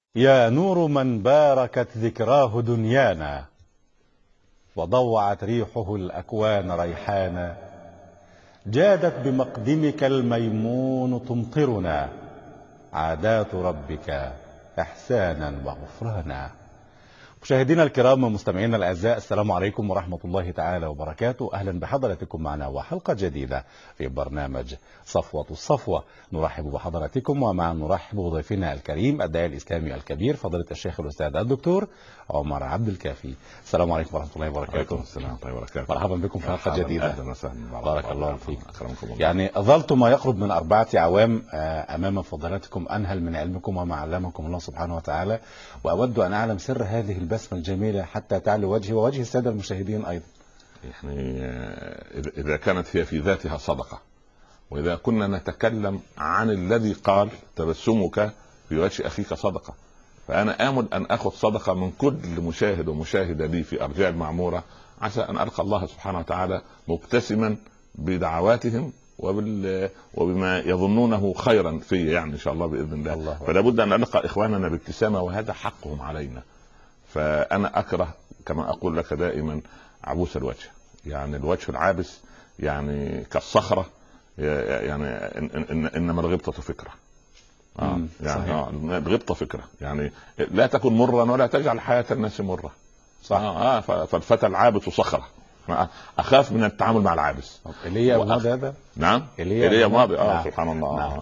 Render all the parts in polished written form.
يا نور من باركت ذكراه دنيانا، وضوعت ريحه الأكوان ريحانا، جادت بمقدمك الميمون تمطرنا، عادات ربك إحسانا وغفرانا. مشاهدينا الكرام ومستمعينا الأعزاء، السلام عليكم ورحمة الله تعالى وبركاته. أهلا بحضراتكم معنا وحلقة جديدة في برنامج صفوة الصفوة. نرحب بحضراتكم ومع نرحب بضيفنا الكريم الداعية الإسلامي الكبير فضيلة الشيخ الأستاذ الدكتور عمر عبد الكافي. السلام عليكم ورحمة الله وبركاته. وعليكم السلام ورحمة الله وبركاته. مرحبا بكم في حلقة جديدة. أهلا وسهلا. بارك الله فيك. أكرمكم الله. يعني ظلت ما يقرب من 4 أعوام أمام فضلاتكم أنهل من علمكم وما علمكم الله سبحانه وتعالى، وأود أن أعلم سر هذه البسمة الجميلة حتى تعلو وجهي ووجه السادة المشاهدين أيضا. يعني إذا كانت هي في ذاتها صدقة، وإذا كنا نتكلم عن الذي قال تبسمك في وجه أخيك صدقة، فأنا آمل أن أخذ صدقة من كل مشاهد ومشاهدة لي في أرجاء المعمورة، عسى أن ألقى الله سبحانه وتعالى مبتسما بدعواتهم وبما يظنونه خيرا في، يعني إن شاء الله بإذن الله. فلا بد أن نلقى إخواننا بابتسامة، وهذا حقهم علينا. فأنا أكره كما أقول لك دائما عبوس الوجه، يعني الوجه العابس يعني كالصخرة، يعني إنما الغبطة فكرة. يعني الغبطة فكرة، يعني لا تكن مرا ولا تجعل حياة الناس مرة. صح. فالفتى العابس صخرة. أخاف من التعامل مع العابس. إلي أبو ماضي هذا؟ نعم إلي أبو ماضي. سبحان الله. نعم.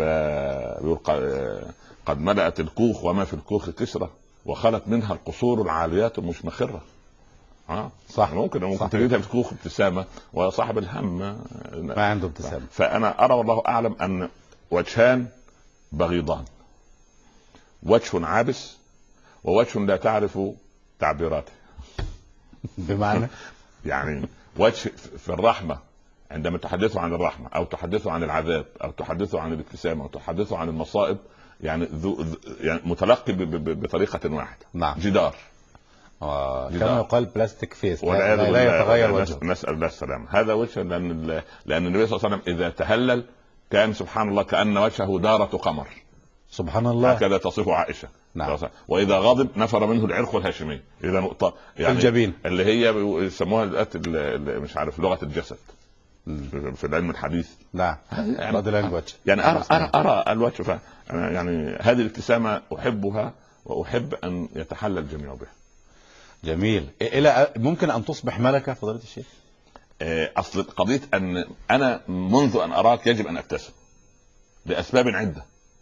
قد ملأت الكوخ وما في الكوخ كسرة، وخلت منها القصور العاليات المشمخرة. صح. ممكن تجدها في الكوخ ابتسامة، وصاحب الهم ما عنده ابتسامة. فأنا أرى والله أعلم أن وجهان بغيضان، وجه عابس ووجه لا تعرف تعبيراته. بمعنى يعني وجه في الرحمة، عندما تحدثوا عن الرحمة أو تحدثوا عن العذاب أو تحدثوا عن الابتسامة أو تحدثوا عن المصائب، يعني يعني متلقي بطريقة واحدة. نعم. جدار. كما يقال بلاستيك فيس، لا يتغير وجهه. نسأل الله السلامة. هذا وجه لأن النبي صلى الله عليه وسلم إذا تهلل كان سبحان الله كأن وجهه دارة قمر. سبحان الله. هكذا تصف عائشة. نعم. وإذا غضب نفر منه العرق الهاشمي، إذا نقطة يعني الجبين اللي هي يسموها مش عارف لغة الجسد في العلم الحديث. نعم. يعني أرى الوجه. يعني هذه الابتسامة أحبها، وأحب أن يتحلى الجميع بها. جميل. إلى ممكن أن تصبح ملكة فضيلة الشيخ؟ أصل قضية أن أنا منذ أن أراك يجب أن أبتسم لأسباب عدة.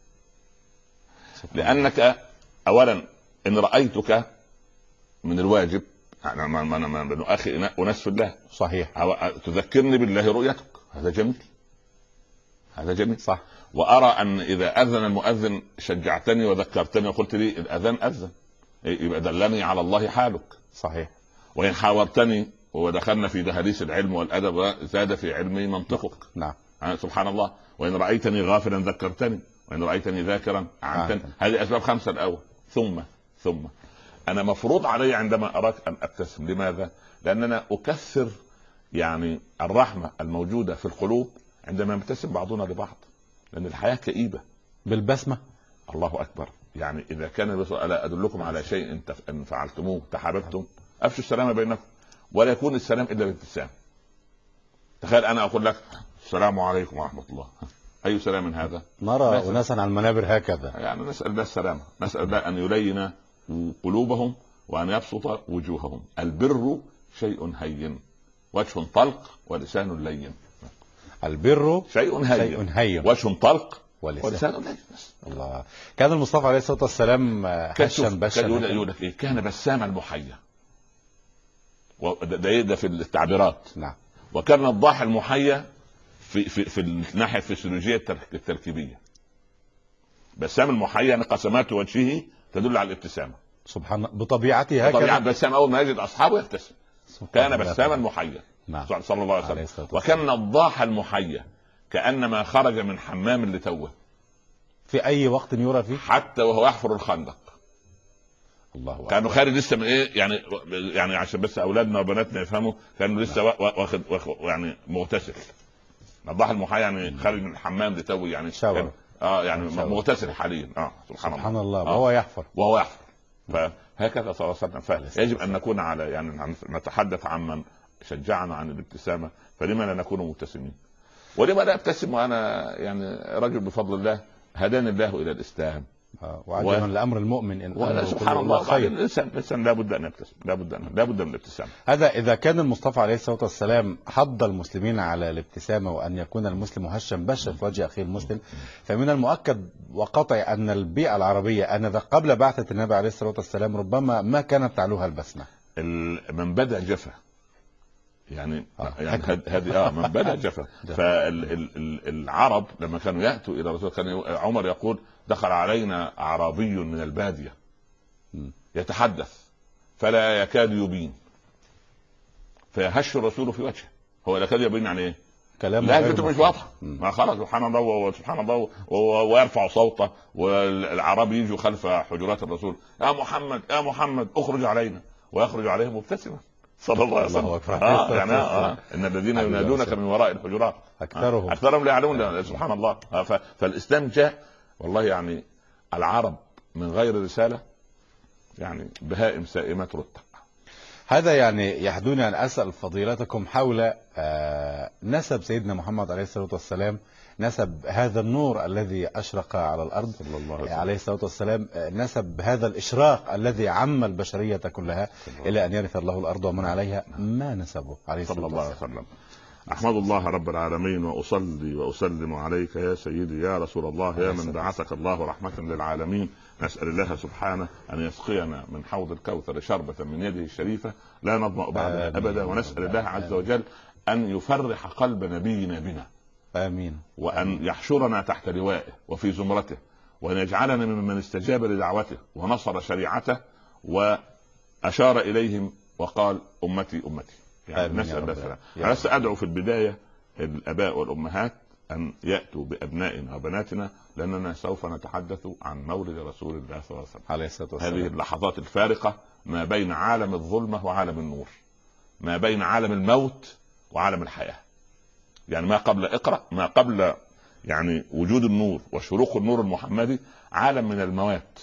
لأنك أولا إن رأيتك من الواجب من أخي أناس في الله. صحيح. تذكرني بالله رؤيتك، هذا جميل. هذا جميل. صح. وأرى أن إذا أذن المؤذن شجعتني وذكرتني وقلت لي الأذان أذن، يبقى دلني على الله حالك. صحيح. وإن حاورتني ودخلنا في دهاليز العلم والأدب زاد في علمي منطقك. نعم. سبحان الله. وإن رأيتني غافلا ذكرتني، وإن رأيتني ذاكرا أعنتني. هذه أسباب 5 الأول. ثم أنا مفروض علي عندما أراك أن أبتسم. لماذا؟ لأننا أكثر يعني الرحمة الموجودة في القلوب عندما يبتسم بعضنا لبعض، لأن الحياة كئيبة بالبسمة. الله أكبر. يعني إذا كان ألا أدلكم على شيء إن فعلتموه تحاببتم أفشوا السلام بينكم، ولا يكون السلام إلا بالابتسام. تخيل أنا أقول لك السلام عليكم ورحمة الله، أي سلام هذا؟ نرى أناسا على المنابر هكذا. يعني نسأل الله السلامة، نسأل الله أن يلين قلوبهم وأن يبسط وجوههم. البر شيء هين، وجه طلق ولسان لين. البر شيء هين، وجه طلق ولسان لين. الله. كان المصطفى عليه الصلاة والسلام هشا بشا. يقول لك إيه؟ كان بسام المحيا، ده في التعبيرات. نعم. وكان الضاحي المحيا في الناحية الفسيولوجية التركيبية. بسام المحيا ان قسمات وجهه تدل على الابتسامة. سبحان الله. بطبيعته هكذا. طبيعة بسام أول ما يجد أصحابه يبتسم. كان بسام المحيا. نعم. صلى الله عليه وسلم. وكان الضاحي المحيا كأنما خرج من حمام لتوه في أي وقت يرى فيه، حتى وهو يحفر الخندق. الله. كانوا خارج لسه من ايه يعني عشان بس اولادنا وبناتنا يفهموا، كانوا لسه واخد يعني مغتسل. الضاحي المحيا يعني خارج من الحمام لتوه، يعني يعني مغتسل حاليا. سبحان الله. وهو يحفر فهكذا صلى الله عليه وسلم. فيجب ان نكون على يعني نتحدث عمن شجعنا عن الابتسامه، فلما لا نكون مبتسمين؟ ولما لا ابتسم وانا يعني رجل بفضل الله هداني الله الى الاسلام. وعجبا لامر المؤمن ان سبحان الله خير. الانسان لابد ان يبتسم، لابد من الابتسامه. هذا اذا كان المصطفى عليه الصلاه والسلام حض المسلمين على الابتسامه وان يكون المسلم هشا بشا في وجه اخيه المسلم، فمن المؤكد وقطع ان البيئه العربيه انذاك قبل بعثه النبي عليه الصلاه والسلام ربما ما كانت تعلوها البسمه. من بدا جفا يعني هذه من بدا جفا. فالعرب لما كانوا ياتوا الى الرسول كان عمر يقول دخل علينا اعرابي من الباديه يتحدث فلا يكاد يبين، فيهش الرسول في وجهه. هو لا يكاد يبين يعني ايه؟ لهجته مش واضحه. ما خرج سبحان الله سبحان الله ويرفع صوته، والعرب يجوا خلف حجرات الرسول يا محمد يا محمد اخرج علينا، ويخرج عليهم مبتسما صلى الله عليه وسلم. يعني ان الذين ينادونك من وراء الحجرات اكثرهم لا يعلمون. سبحان الله. فالاسلام جاء والله يعني العرب من غير رساله يعني بهائم سائمات رتع. هذا يعني يحدوني ان اسال فضيلتكم حول نسب سيدنا محمد عليه الصلاه والسلام، نسب هذا النور الذي اشرق على الارض عليه الصلاه والسلام، نسب هذا الاشراق الذي عم البشريه كلها الى ان يرث الله الارض ومن عليها. ما نسبه عليه الصلاه والسلام؟ أحمد الله رب العالمين وأصلي وأسلم عليك يا سيدي يا رسول الله يا من بعثك الله رحمة للعالمين. نسأل الله سبحانه أن يسقينا من حوض الكوثر شربة من يده الشريفة لا نظمأ بعدها أبدا. ونسأل الله عز وجل أن يفرح قلب نبينا بنا آمين، وأن يحشرنا تحت لوائه وفي زمرته، وأن يجعلنا ممن استجاب لدعوته ونصر شريعته وأشار إليهم وقال أمتي أمتي. يعني نسأل الله السلام. أنا سأدعو في البداية الآباء والأمهات أن يأتوا بأبنائنا وبناتنا، لأننا سوف نتحدث عن مولد رسول الله صلى الله عليه وسلم. هذه اللحظات الفارقة ما بين عالم الظلمة وعالم النور، ما بين عالم الموت وعالم الحياة. يعني ما قبل اقرأ، ما قبل يعني وجود النور وشروق النور المحمدي عالم من الموات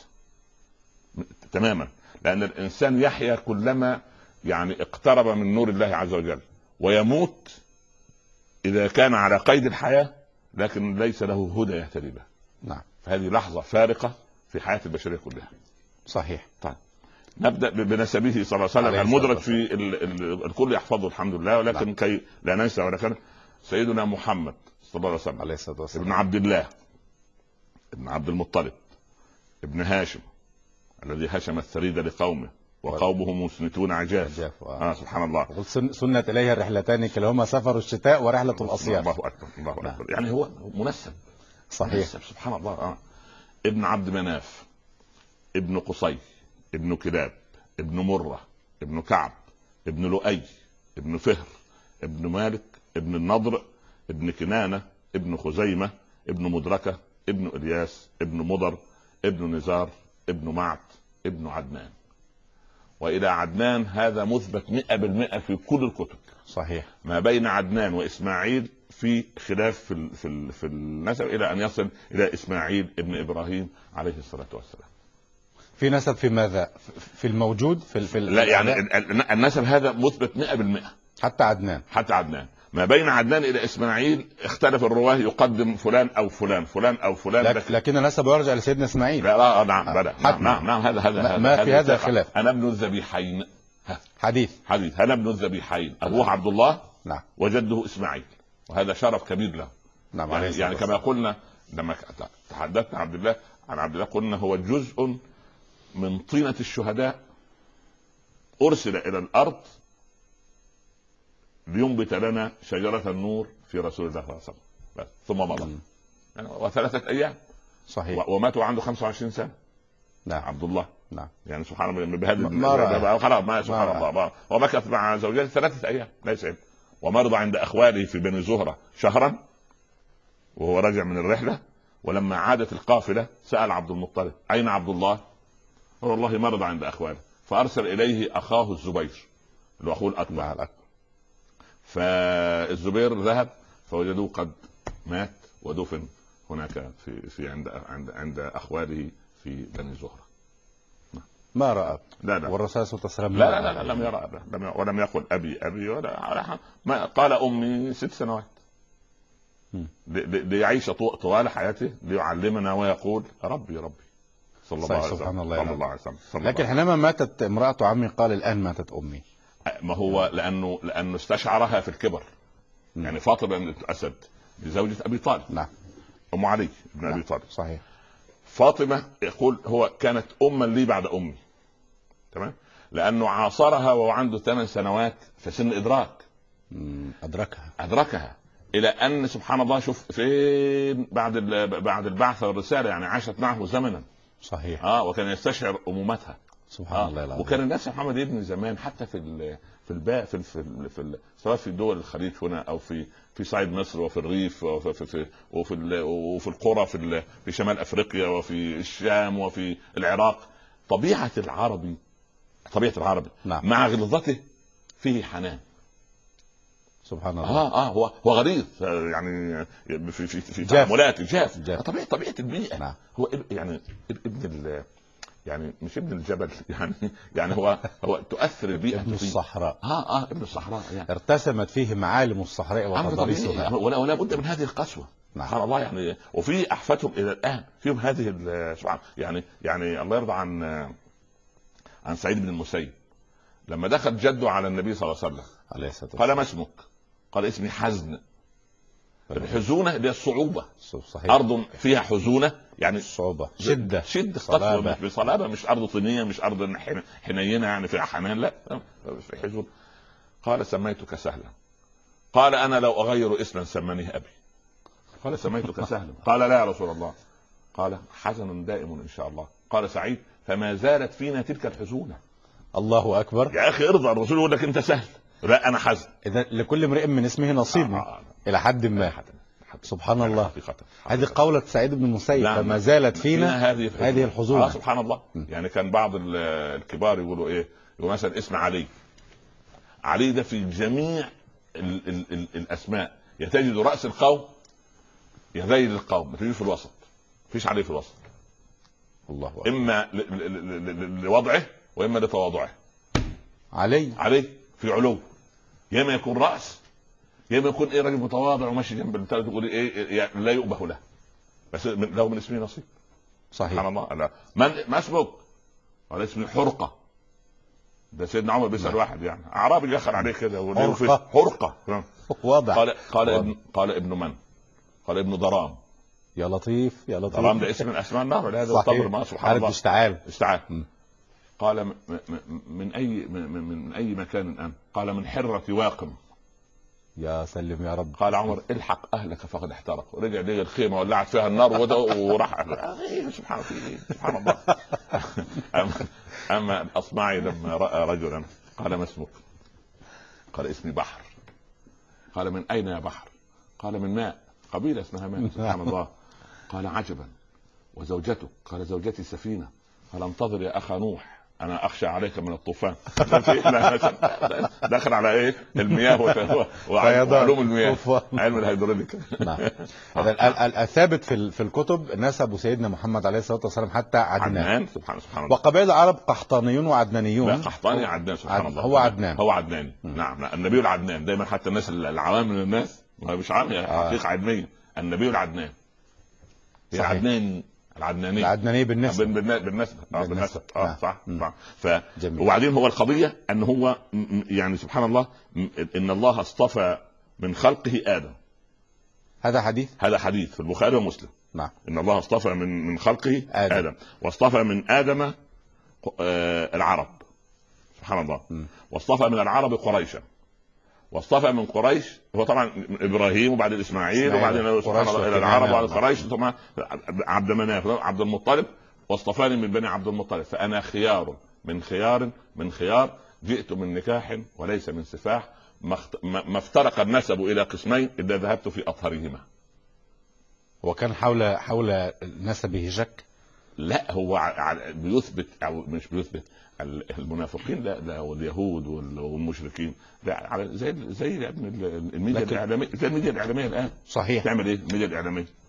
تماما، لأن الإنسان يحيا كلما يعني اقترب من نور الله عز وجل، ويموت إذا كان على قيد الحياة لكن ليس له هدى يهتدي به. نعم. فهذه لحظة فارقة في حياة البشرية كلها. صحيح. طيب نبدأ بنسبه صلى الله عليه وسلم المدرج في الكل يحفظه الحمد لله، ولكن نعم. كي لا ننسى ولكن سيدنا محمد صلى الله عليه وسلم عليه الصلاة والسلام ابن عبد الله ابن عبد المطلب ابن هاشم الذي هشم الثريد لقومه وقومه مسنتون عجاف. سبحان الله. سنت إليها الرحلتان كلاهما سفر الشتاء ورحلة الأصياف. الله أكبر الله أكبر. يعني هو منسب. صحيح. منسب. سبحان الله. ابن عبد مناف ابن قصي ابن كلاب ابن مرة ابن كعب ابن لؤي ابن فهر ابن مالك ابن النضر ابن كنانة ابن خزيمة ابن مدركة ابن إلياس ابن مضر ابن نزار ابن معد ابن عدنان. وإلى عدنان هذا مثبت 100% في كل الكتب. صحيح. ما بين عدنان وإسماعيل في خلاف في النسب إلى أن يصل إلى إسماعيل ابن إبراهيم عليه الصلاة والسلام. في نسب في ماذا؟ في الموجود في لا يعني النسب هذا مثبت 100%. حتى عدنان. ما بين عدنان الى اسماعيل اختلف الرواه يقدم فلان او فلان او فلان لكن نسب يرجع لسيدنا اسماعيل. نعم بلى. نعم هذا ما في هذا خلاف. انا ابن الذبيحين. حديث انا ابن الذبيحين. ابوه عبد الله. نعم. وجده اسماعيل، وهذا شرف كبير له. نعم. يعني كما قلنا لما تحدثنا عن عبد الله قلنا هو جزء من طينة الشهداء ارسل الى الارض لينبت لنا شجرة النور في رسول الله صلى الله عليه وسلم. ثم مضى يعني وثلاثة أيام. صحيح. وماتوا عنده 25 سنة. نعم. عبد الله. نعم. يعني سبحان الله بهذا خلاص ما سبحان الله. ومكث مع زوجته 3 أيام ليس عيب. ومرضى عند أخواله في بني زهرة شهرا وهو راجع من الرحلة. ولما عادت القافلة سأل عبد المطلب أين عبد الله؟ والله مرضى عند أخواله، فأرسل إليه أخاه الزبير اللي هو أخوه الأكبر. فالزبير ذهب فوجدوه قد مات ودفن. هناك في عند اخواله في بني زهره. ما رأى؟ لا والرسول صلى الله عليه وسلم لا لم يرى ولم يقل ابي ولا ما قال امي 6 سنوات ليعيش طوال حياته ليعلمنا ويقول ربي صلى الله عليه وسلم. لكن حينما ماتت امرأة عمي قال الآن ماتت أمي. ما هو لأنه استشعرها في الكبر. يعني فاطمة بنت أسد لزوجة أبي طالب. نعم. أم علي بن أبي طالب. صحيح. فاطمة يقول هو كانت أما لي بعد أمي، تمام، لأنه عاصرها وهو عنده 8 سنوات في سن إدراك. أدركها إلى أن سبحان الله شوف فين بعد البعث والرسالة، يعني عاشت معه زمنا. صحيح. وكان يستشعر أمومتها. سبحان الله العظيم. وكان الناس محمد ابن زمان حتى سواء في دول الخليج هنا او في صعيد مصر وفي الريف وفي القرى في شمال افريقيا وفي الشام وفي العراق، طبيعة العربي نعم. مع غلظته فيه حنان. سبحان الله. هو غليظ يعني في تعاملاته جاف. طبيعة البيئة. نعم. هو يعني ابن يعني مش ابن الجبل، يعني هو تؤثر البيئة ابن الصحراء. ابن الصحراء يعني ارتسمت فيه معالم الصحراء وتضاريسها، ولا بد من هذه القسوة. سبحان الله يعني. وفي احفادهم الى الان فيهم هذه سبحان يعني الله يرضى عن سعيد بن المسيب لما دخل جده على النبي صلى الله عليه وسلم قال ما اسمك؟ قال اسمي حزن. الحزونة دي الصعوبة. صحيح. أرض فيها حزونة يعني صعوبة، شدة قسوة، مش بصلابة، مش أرض طينية، مش أرض حنينة يعني فيها حنان، لا في حزون. قال سميتك سهلا. قال أنا لو أغير اسما سمانيه أبي. قال سميتك سهلا. قال لا يا رسول الله. قال حزن دائم إن شاء الله. قال سعيد فما زالت فينا تلك الحزونة. الله أكبر. يا أخي ارضى، الرسول يقول لك أنت سهل، لا أنا حزن. إذا لكل امرئ من اسمه نصيب إلى حد ما. سبحان الله. هذه قولة سعيد بن المسيب فما زالت فينا هذه الحزون. سبحان الله. يعني كان بعض الكبار يقولوا ايه، يقولوا مثلا اسم علي ده في جميع الاسماء يتجد راس القوم يذيل القوم، ما تجيش في الوسط، فيش عليه في الوسط. الله أكبر. اما لوضعه واما لتواضعه. علي في علو، يا اما يكون راس، يا اما يكون راجل متواضع وماشي جنب الثالث تقول لا يؤبه له، بس له من اسمه نصيب. صحيح. سبحان الله. ما اسمك؟ قال اسمي حرقة. ده سيدنا عمر بيسأل واحد يعني اعرابي دخل عليه كده حرقة. واضح. قال ابن من؟ قال ابن ضرام. يا لطيف. ضرام ده اسم من اسماء النار، هذا الطبر ما سبحان الله. اشتعال. قال من اي مكان انت؟ قال من حرة واقم. يا سلم يا رب. قال عمر الحق اهلك فقد احترق. ورجع ليه الخيمه ولعت فيها النار وراح. سبحان الله. اما الاصمعي لما راى رجلا قال ما اسمك؟ قال اسمي بحر. قال من اين يا بحر؟ قال من ماء، قبيله اسمها ماء. سبحان الله. قال عجبا وزوجتك؟ قال زوجتي سفينه. قال انتظر يا اخا نوح انا اخشى عليك من الطوفان. دخل على ايه؟ المياه وعلوم المياه، علم الهيدروليك. نعم. الثابت في الكتب نسب سيدنا محمد عليه الصلاه والسلام حتى عدنان. سبحان الله. وقبائل العرب قحطانيون وعدنانيون. لا قحطاني عدنان. سبحان الله. هو عدنان. نعم. النبي العدنان دايما، حتى الناس العوام من الناس مش عام حقيقه علميه. النبي العدنان العدناني بالنسبة. صح. وبعدين هو القضية ان هو يعني سبحان الله ان الله اصطفى من خلقه آدم. هذا حديث في البخاري ومسلم. نعم. ان الله اصطفى من خلقه آدم واصطفى من آدم العرب. سبحان الله. واصطفى من العرب قريشا، واصطفى من قريش هو طبعا ابراهيم وبعد اسماعيل وبعدين سبحان الله الى العرب وبعد قريش ثم عبد مناف عبد المطلب، واصطفاني من بني عبد المطلب، فانا خيار من خيار جئت من نكاح وليس من سفاح، ما افترق النسب الى قسمين اذا ذهبت في اطهرهما. وكان حول نسبه شك؟ لا، هو بيثبت او مش بيثبت. المنافقين لا واليهود والمشركين لا زي الميديا الاعلاميه، زي الميديا الاعلاميه الان. صحيح. تعمل ايه الميديا الاعلاميه؟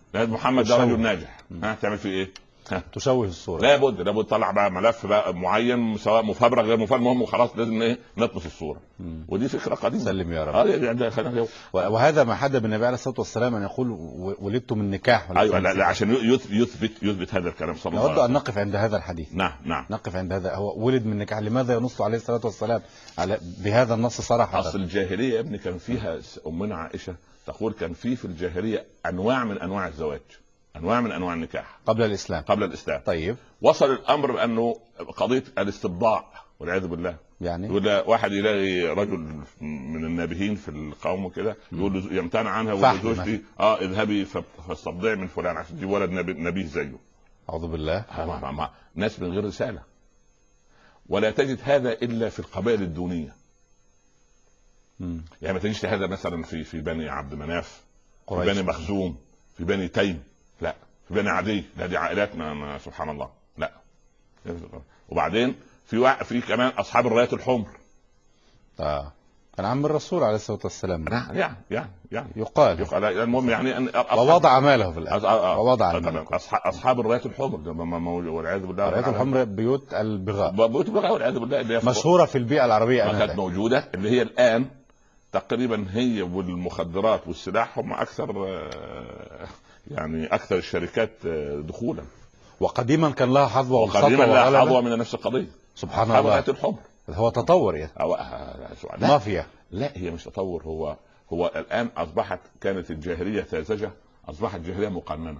محمد ده رجل ناجح، تعمل فيه ايه؟ تشوه الصوره. لابد تطلع بقى ملف بقى معين، سواء مفبرك غير مفبرك، المهم وخلاص لازم ايه نطمس الصوره. ودي فكره قديمه. سلم يا رب. وهذا ما حدث بالنبي عليه الصلاه والسلام ان يقول ولدت من نكاح. ايوه لا عشان يثبت هذا الكلام صلى الله عليه وسلم. نود ان نقف عند هذا الحديث. نعم نقف عند هذا، هو ولد من نكاح، لماذا ينص عليه الصلاه والسلام على بهذا النص صراحه؟ اصل الجاهليه يا ابني كان فيها امنا عائشه تقول كان في الجاهليه انواع من انواع الزواج، انواع من انواع النكاح قبل الاسلام. طيب وصل الامر بانه قضيه الاستبضاع والعياذ بالله، يعني يقول واحد يلاقي رجل من النابهين في القوم كده يقول له يمتنع عنها وزوجتي اذهبي فاستبضعي من فلان عشان تجيب ولد نبيه زيه. اعوذ بالله. ناس من غير رساله. ولا تجد هذا الا في القبائل الدونيه. يعني ما تجدش هذا مثلا في بني عبد مناف، في بني مخزوم، في بني تيم، لا في بني عدي، لا دي عائلات ما سبحان الله. لا. وبعدين في كمان اصحاب الرايات الحمر. كان عم الرسول عليه الصلاه والسلام. يعني يقال المهم يعني ان ووضع ماله في الارض. ووضع اصحاب الرايات الحمر والعياذ بالله. الرايات الحمر بيوت البغاء والعياذ بالله مشهوره في البيئه العربيه. كانت موجوده، اللي هي الان تقريبا هي والمخدرات والسلاح هم اكثر يعني اكثر الشركات دخولا. وقديما كان لها حظوه وقديما لها حظوه من نفس القضيه. سبحان الله. الحمر هو تطور يعني مافيا. لا هي مش تطور، هو الان اصبحت، كانت الجاهليه ساذجه اصبحت جاهليه مقننه.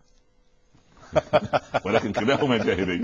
ولكن كلاهما جاهليه.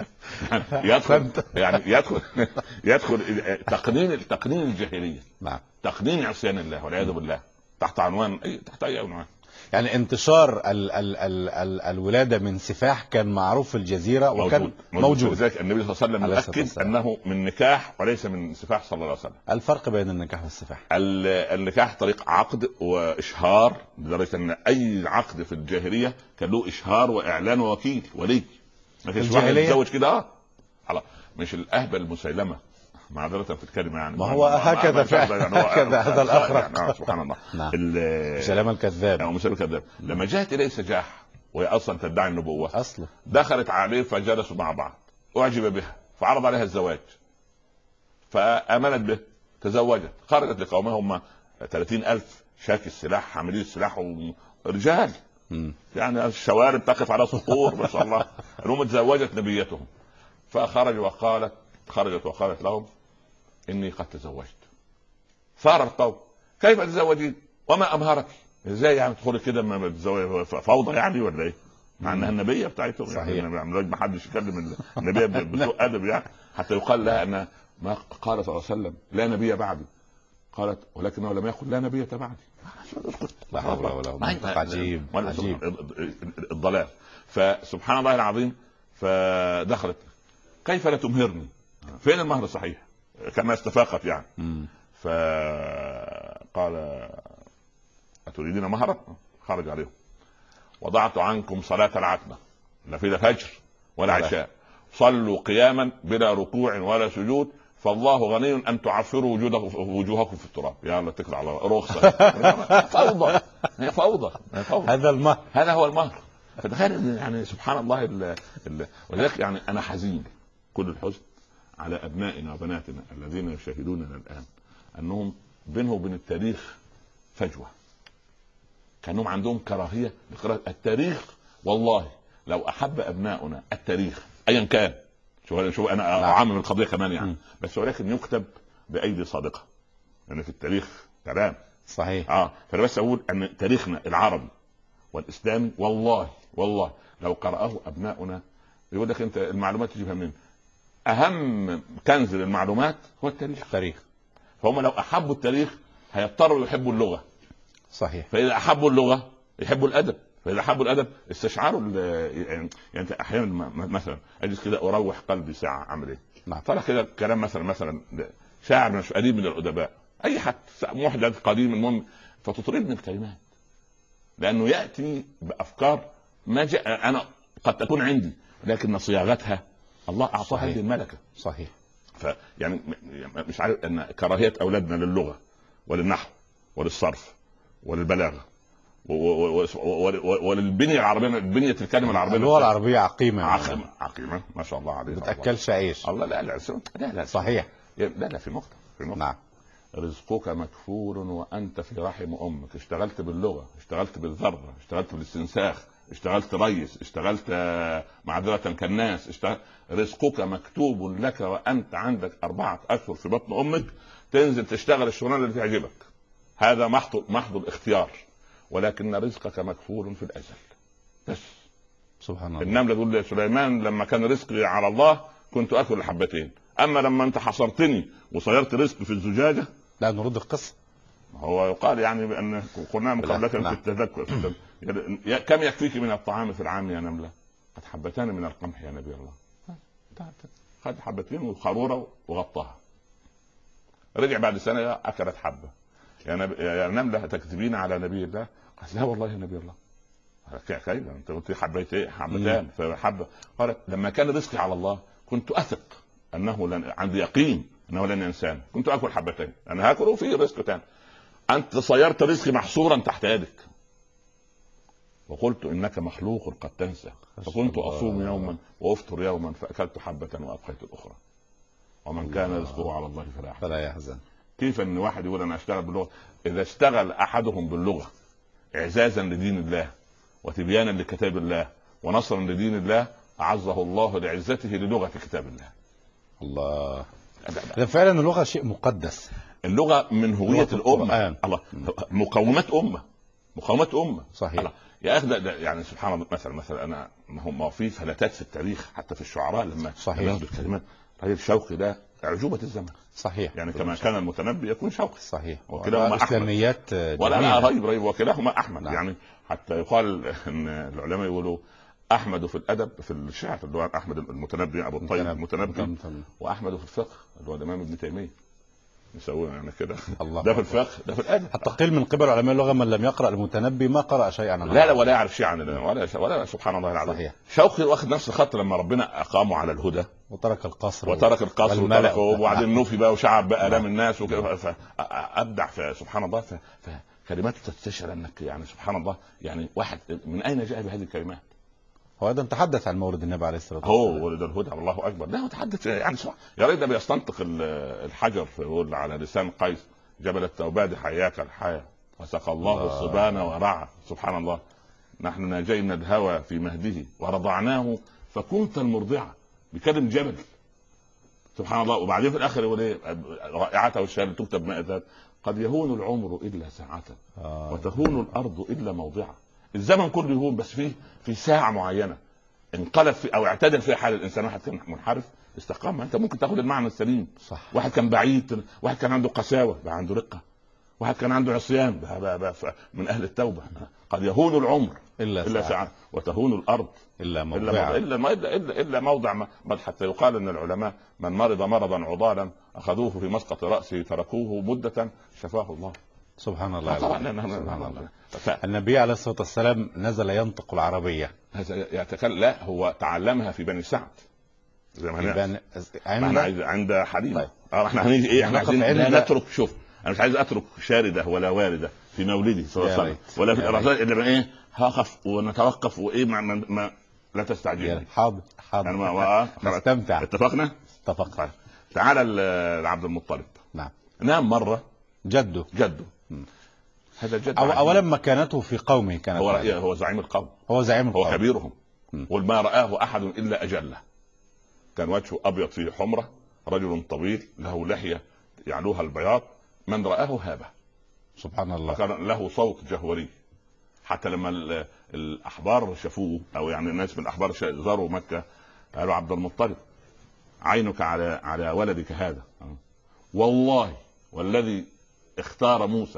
يدخل تقنين الجاهليه. نعم. تقنين عصيان الله والعياذ بالله تحت عنوان تحت اي عنوان. يعني انتشار الولاده من سفاح كان معروف في الجزيره وكان موجود. لذلك النبي صلى الله عليه وسلم يؤكد انه من نكاح وليس من سفاح صلى الله عليه وسلم. الفرق بين النكاح والسفاح؟ النكاح طريق عقد واشهار، لدرجه ان اي عقد في الجاهليه كان له اشهار واعلان ووكيل ولي. ما فيش واحد يتزوج كده مش الاهبل مسيلمه معذرة في الكلمة يعني. ما هو هكذا فعلا. هكذا هذا الأخرق. سبحان الله. مسيلمة الكذاب. مسيلمة الكذاب لما جاءت إليه سجاح وهي أصلا تدعي النبوة أصلا، دخلت عليه فجلسوا مع بعض، أعجب بها فعرض عليها الزواج فآمنت به، تزوجت، خرجت لقومها هم 30,000 شاك السلاح حاملين السلاح ورجال يعني الشوارب تقف على صخور ما شاء الله. المهم تزوجت نبيتهم خرجت وقالت لهم إني قد تزوجت. ثار القوم كيف تزوجين وما أمهرك؟ ازاي يعني تدخلي كده ما تتزوجي؟ فوضى يعني ولا ايه؟ مع انها النبيه بتاعتهم. صحيح. يعني ما حدش يكلم النبيه بسوء ادب يعني حتى يقال لها ان ما قال صلى الله عليه وسلم لا نبي بعدي. قالت ولكنه لم يقل لا نبي بعدي. لا حول ولا قوه. عجيب الضلال. فسبحان الله العظيم. فدخلت كيف لا تمهرني؟ فين المهر الصحيح؟ كما استفاقت يعني. فقال أتريدين مهرا؟ خرج عليهم وضعت عنكم صلاة العتمة، لا في الفجر ولا عشاء، صلوا قياما بلا ركوع ولا سجود، فالله غني أن تعفروا وجوهكم في التراب. يا الله اتكل على رخصة. فوضى. هذا المهر، هذا هو المهر. فتخيل يعني سبحان الله. ولذلك يعني أنا حزين كل الحزن على أبنائنا وبناتنا الذين يشاهدوننا الآن أنهم بينهم وبين التاريخ فجوة، كانهم عندهم كراهية لقراءة التاريخ. والله لو أحب أبناؤنا التاريخ أيا كان، شوف أنا أعمم القضية كمان يعني، بس ولكن يكتب بأيدي صادقة يعني في التاريخ كلام صحيح. فأنا بس أقول أن تاريخنا العربي والإسلامي والله لو قرأه أبناؤنا يقول لك أنت المعلومات تجيبها منين؟ أهم كنز للمعلومات هو التاريخ. فهم لو أحبوا التاريخ هيضطروا يحبوا اللغة. صحيح. فإذا أحبوا اللغة يحبوا الأدب، فإذا أحبوا الأدب استشعروا يعني أحيانا مثلا أجلس كده أروح قلبي ساعة أعمل إيه؟ طلع كده كلام مثلا شاعر مش قريب من الأدباء، أي حد محدث قديم المهم، فتطرد من الكلمات لأنه يأتي بأفكار ما جاء أنا قد تكون عندي، لكن صياغتها الله أعطاها هذه الملكة. صحيح. فيعني مش عارف أن كراهية أولادنا للغة وللنحو وللصرف وللبلاغة وللبنيه العربيه، بنيه الكلمه العربيه، اللغه العربيه عقيمه. عقيمه ما شاء الله عليه. بتاكلش عيش. الله لا لا لا لا صحيح. لا في نقطه نعم. رزقك مكفول وانت في رحم امك. اشتغلت باللغه، اشتغلت بالذره، اشتغلت بالاستنساخ، اشتغلت ريس، اشتغلت معذره كالناس، رزقك مكتوب لك وانت عندك 4 أشهر في بطن امك. تنزل تشتغل الشغلانه اللي تعجبك، هذا محض الاختيار، ولكن رزقك مكفول في الازل. بس سبحان الله. النمله تقول لسليمان لما كان رزقي على الله كنت اكل الحبتين، اما لما انت حصرتني وصيرت رزقي في الزجاجه. لا نرد القصه. هو يقال يعني بان قلنا من قبلك في التذكر كم يكفيك من الطعام في العام يا نمله؟ قد حبتان من القمح يا نبي الله. خد حبتين وخروره وغطاها. رجع بعد سنه اكلت حبه. يا نمله تكذبين على نبي الله؟ قالت لا والله يا نبي الله. كيف انت قلت حبتان فحبه. قالت لما كان رزقي على الله كنت اثق انه عندي يقين انه لن ينساني، كنت اكل حبتين، انا هاكل وفي رزق ثاني. انت صيرت رزقي محصورا تحت يدك، وقلت انك مخلوق قد تنسى، فكنت اصوم يوما وافطر يوما فاكلت حبه وابقيت الاخرى. ومن كان رزقه على الله فلا يحزن. كيف ان واحد يقول انا اشتغل باللغه؟ اذا اشتغل احدهم باللغه اعزازا لدين الله وتبيانا لكتاب الله ونصرا لدين الله اعزه الله لعزته للغه كتاب الله. الله. ده فعلا اللغه شيء مقدس. اللغه من هويه الامه. الله. مقاومه امه. صحيح. الله. يا اخي ده يعني سبحان الله. مثلا انا هم في فلتات في التاريخ حتى في الشعراء لما ياخذوا الكلمات. راجل شوقي ده اعجوبه الزمن. صحيح. يعني كما كان المتنبي يكون شوقي. صحيح. وكلاهما اسلاميات ولا ريب وكلاهما احمد. نعم. يعني حتى يقال ان العلماء يقولوا احمد في الادب في الشعر اللي هو احمد المتنبي ابو الطيب المتنبي، واحمد في الفقه اللي هو الامام ابن تيميه. نسوي يعني كده. ده في الفقه ده في الادب. حتى قيل من قبل علماء اللغه من لم يقرا المتنبي ما قرا شيئا عن لا ولا يعرف شيئا عن ولا سبحان الله العظيم. صحيح. شوقي واخد نفس الخط لما ربنا اقامه على الهدى وترك القصر وبعدين نوفي بقى وشعب بقى الام الناس وكده. فابدع سبحان الله. فكلماته تستشعر انك يعني سبحان الله يعني واحد من اين جاء بهذه الكلمات؟ هو ايضا تحدث عن مولد النبي عليه الصلاه والسلام. هو ولد الهدى الله اكبر. لا هو تحدث يعني يا ريت ده بيستنطق الحجر يقول على لسان قيس جبل التوباد حياك الحياه وسقى الله الصبان ورعى. سبحان الله. نحن ناجينا الهوى في مهده ورضعناه فكنت المرضعه. بكلم جبل سبحان الله. وبعدين في الاخر يقول ايه رائعته والشهاده تكتب مائة قد يهون العمر الا ساعه وتهون الارض الا موضعه. الزمن كله يهون بس في ساعه معينه انقلب في او اعتدل فيها حال الانسان. واحد كان منحرف استقام. انت ممكن تاخد المعنى السليم. صح. واحد كان بعيد، واحد كان عنده قساوه بقى عنده رقه، واحد كان عنده عصيان بقى من اهل التوبه. قد يهون العمر الا ساعه وتهون الارض الا موضع حتى يقال ان العلماء من مرض مرضا عضالا اخذوه في مسقط راسه تركوه مده شفاه الله. سبحان الله. سبحان الله. النبي عليه الصلاه والسلام نزل ينطق العربيه. يتكلم. لا هو تعلمها في بني سعد زي ما عند حليمه. طيب. احنا هنيجي ايه؟ احنا عايزين نترك. شوف انا مش عايز اترك شارده ولا وارده في مولدي صلى الله عليه وسلم ولا في الرسائل الا ايه هقف ونتوقف وايه ما لا تستعجل. حاضر يعني نستمتع. اتفقنا. تعال لعبد المطلب. نعم. نام مره جده. هذا الجد اولا مكانته في قومه كانت هو زعيم القوم. هو كبيرهم. قل ما رآه احد الا اجله. كان وجهه ابيض فيه حمره، رجل طويل له لحيه يعلوها البياض، من رآه هابه. سبحان الله. وكان له صوت جهوري حتى لما الاحبار شافوه او يعني الناس من الاحبار زاروا مكه قالوا عبد المطلب عينك على ولدك هذا، والله والذي اختار موسى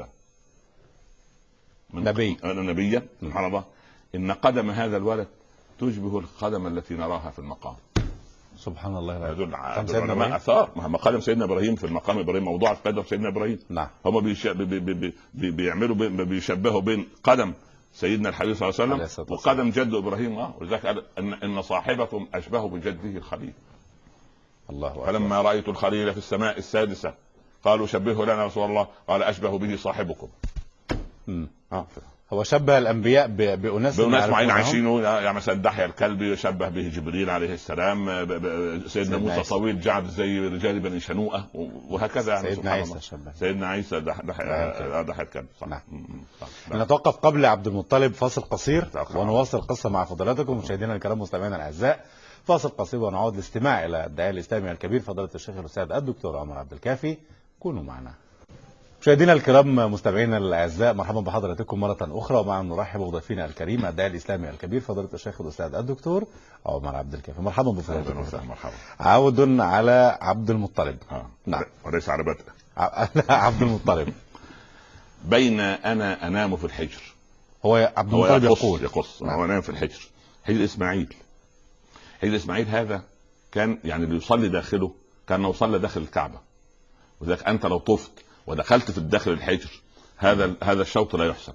نبيا سبحان الله ان قدم هذا الولد تشبه القدم التي نراها في المقام. سبحان الله. يدل علماء اثار مقام سيدنا ابراهيم في المقام ابراهيم موضوع في قدم سيدنا ابراهيم. نعم. هم بيعملوا بيشبهوا بين قدم سيدنا الحبيب صلى الله عليه وسلم وقدم جد ابراهيم. ولذلك قال ان صاحبكم اشبه بجده الخليل. الله أكبر. فلما رايت الخليل في السماء السادسه قالوا شبهه لنا رسول الله قال اشبه به صاحبكم. هو شبه الانبياء باناس معين عايشين، يعني مثلا دحية الكلبي يشبه به جبريل عليه السلام، سيدنا موسى طويل جعد زي رجال بني شنوءه، وهكذا يعني. سيدنا عيسى شبه سيدنا عيسى دحية الكلبي. نعم. نتوقف قبل عبد المطلب فاصل قصير ونواصل القصه مع فضلاتكم مشاهدينا الكرام مستمعينا الاعزاء. فاصل قصير ونعود للاستماع الى الداعيه الاسلامي الكبير فضيله الشيخ الاستاذ الدكتور عمر عبد الكافي. كونوا معنا. مشاهدينا الكرام مستمعينا الاعزاء، مرحبا بحضراتكم مره اخرى، ومع نرحب بضيفنا الكريم الداعيه الاسلامي الكبير فضيله الشيخ الاستاذ الدكتور عمر عبد الكافي. مرحبا بفضيلتكم. مرحبا. عود على عبد المطلب. نعم. وليس على بدء. عبد المطلب. بين انا انام في الحجر. هو عبد المطلب يقص. هو انام في الحجر. حجر اسماعيل. حجر اسماعيل هذا كان يعني اللي يصلي داخله كان يصلي داخل الكعبه، وذلك انت لو طفت ودخلت في الداخل الحجر هذا الشوط لا يحسب.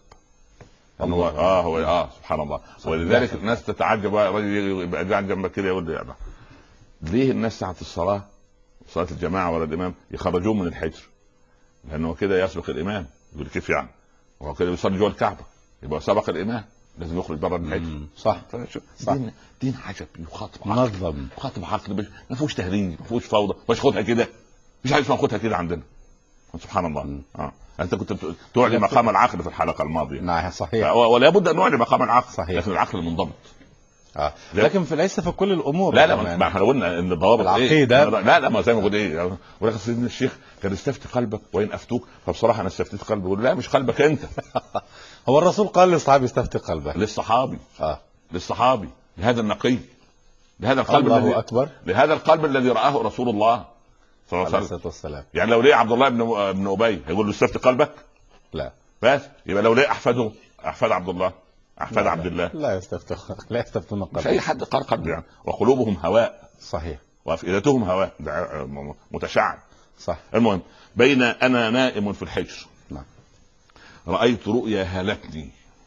هو سبحان الله. ولذلك الناس تتعجب، رجل يبقى قاعد جنبك كده يقول لي يعني ليه الناس ساعه الصلاه صلاه الجماعه ولا الامام يخرجوه من الحجر؟ لانه كده يسبق الامام. يقول كيف يعني؟ هو كده بيصلي جوه الكعبه يبقى سبق الامام، لازم يخرج بره الحجر. صح. دين عجب، يخاطب منظم، يخاطب عقل، ما فيهوش تهريج، ما فيهوش فوضى، مش خدها كده، مش عايز ناخدها كده عندنا. سبحان الله. انت كنت تعلي مقام العقل في الحلقه الماضيه. نعم صحيح. ولا بد ان نعلي مقام العقل. صحيح. لكن العقل منضبط. لكن ليس في كل الامور. لا ما احنا قلنا ان الضوابط العقيده لا ما زي ما قلت ايه. ولكن سيدنا الشيخ كان استفتي قلبك وان افتوك، فبصراحه انا استفتيت قلبي. يقول لا مش قلبك انت. هو الرسول قال للصحابي استفتي قلبك. للصحابي لهذا النقي، لهذا القلب الله اكبر، لهذا القلب الذي رآه رسول الله صلى الله عليه وسلم. يعني لو ليه عبد الله بن ابي هيقول له استفتي قلبك؟ لا. بس يبقى لو ليه احفاد عبد الله، احفاد عبد الله لا يستفتون قلبك. مش اي حد قال قلب يعني. وقلوبهم هواء. صحيح. وافئدتهم هواء متشعب. صح. المهم بين انا نائم في الحجر. نعم. رايت رؤيا هالتني،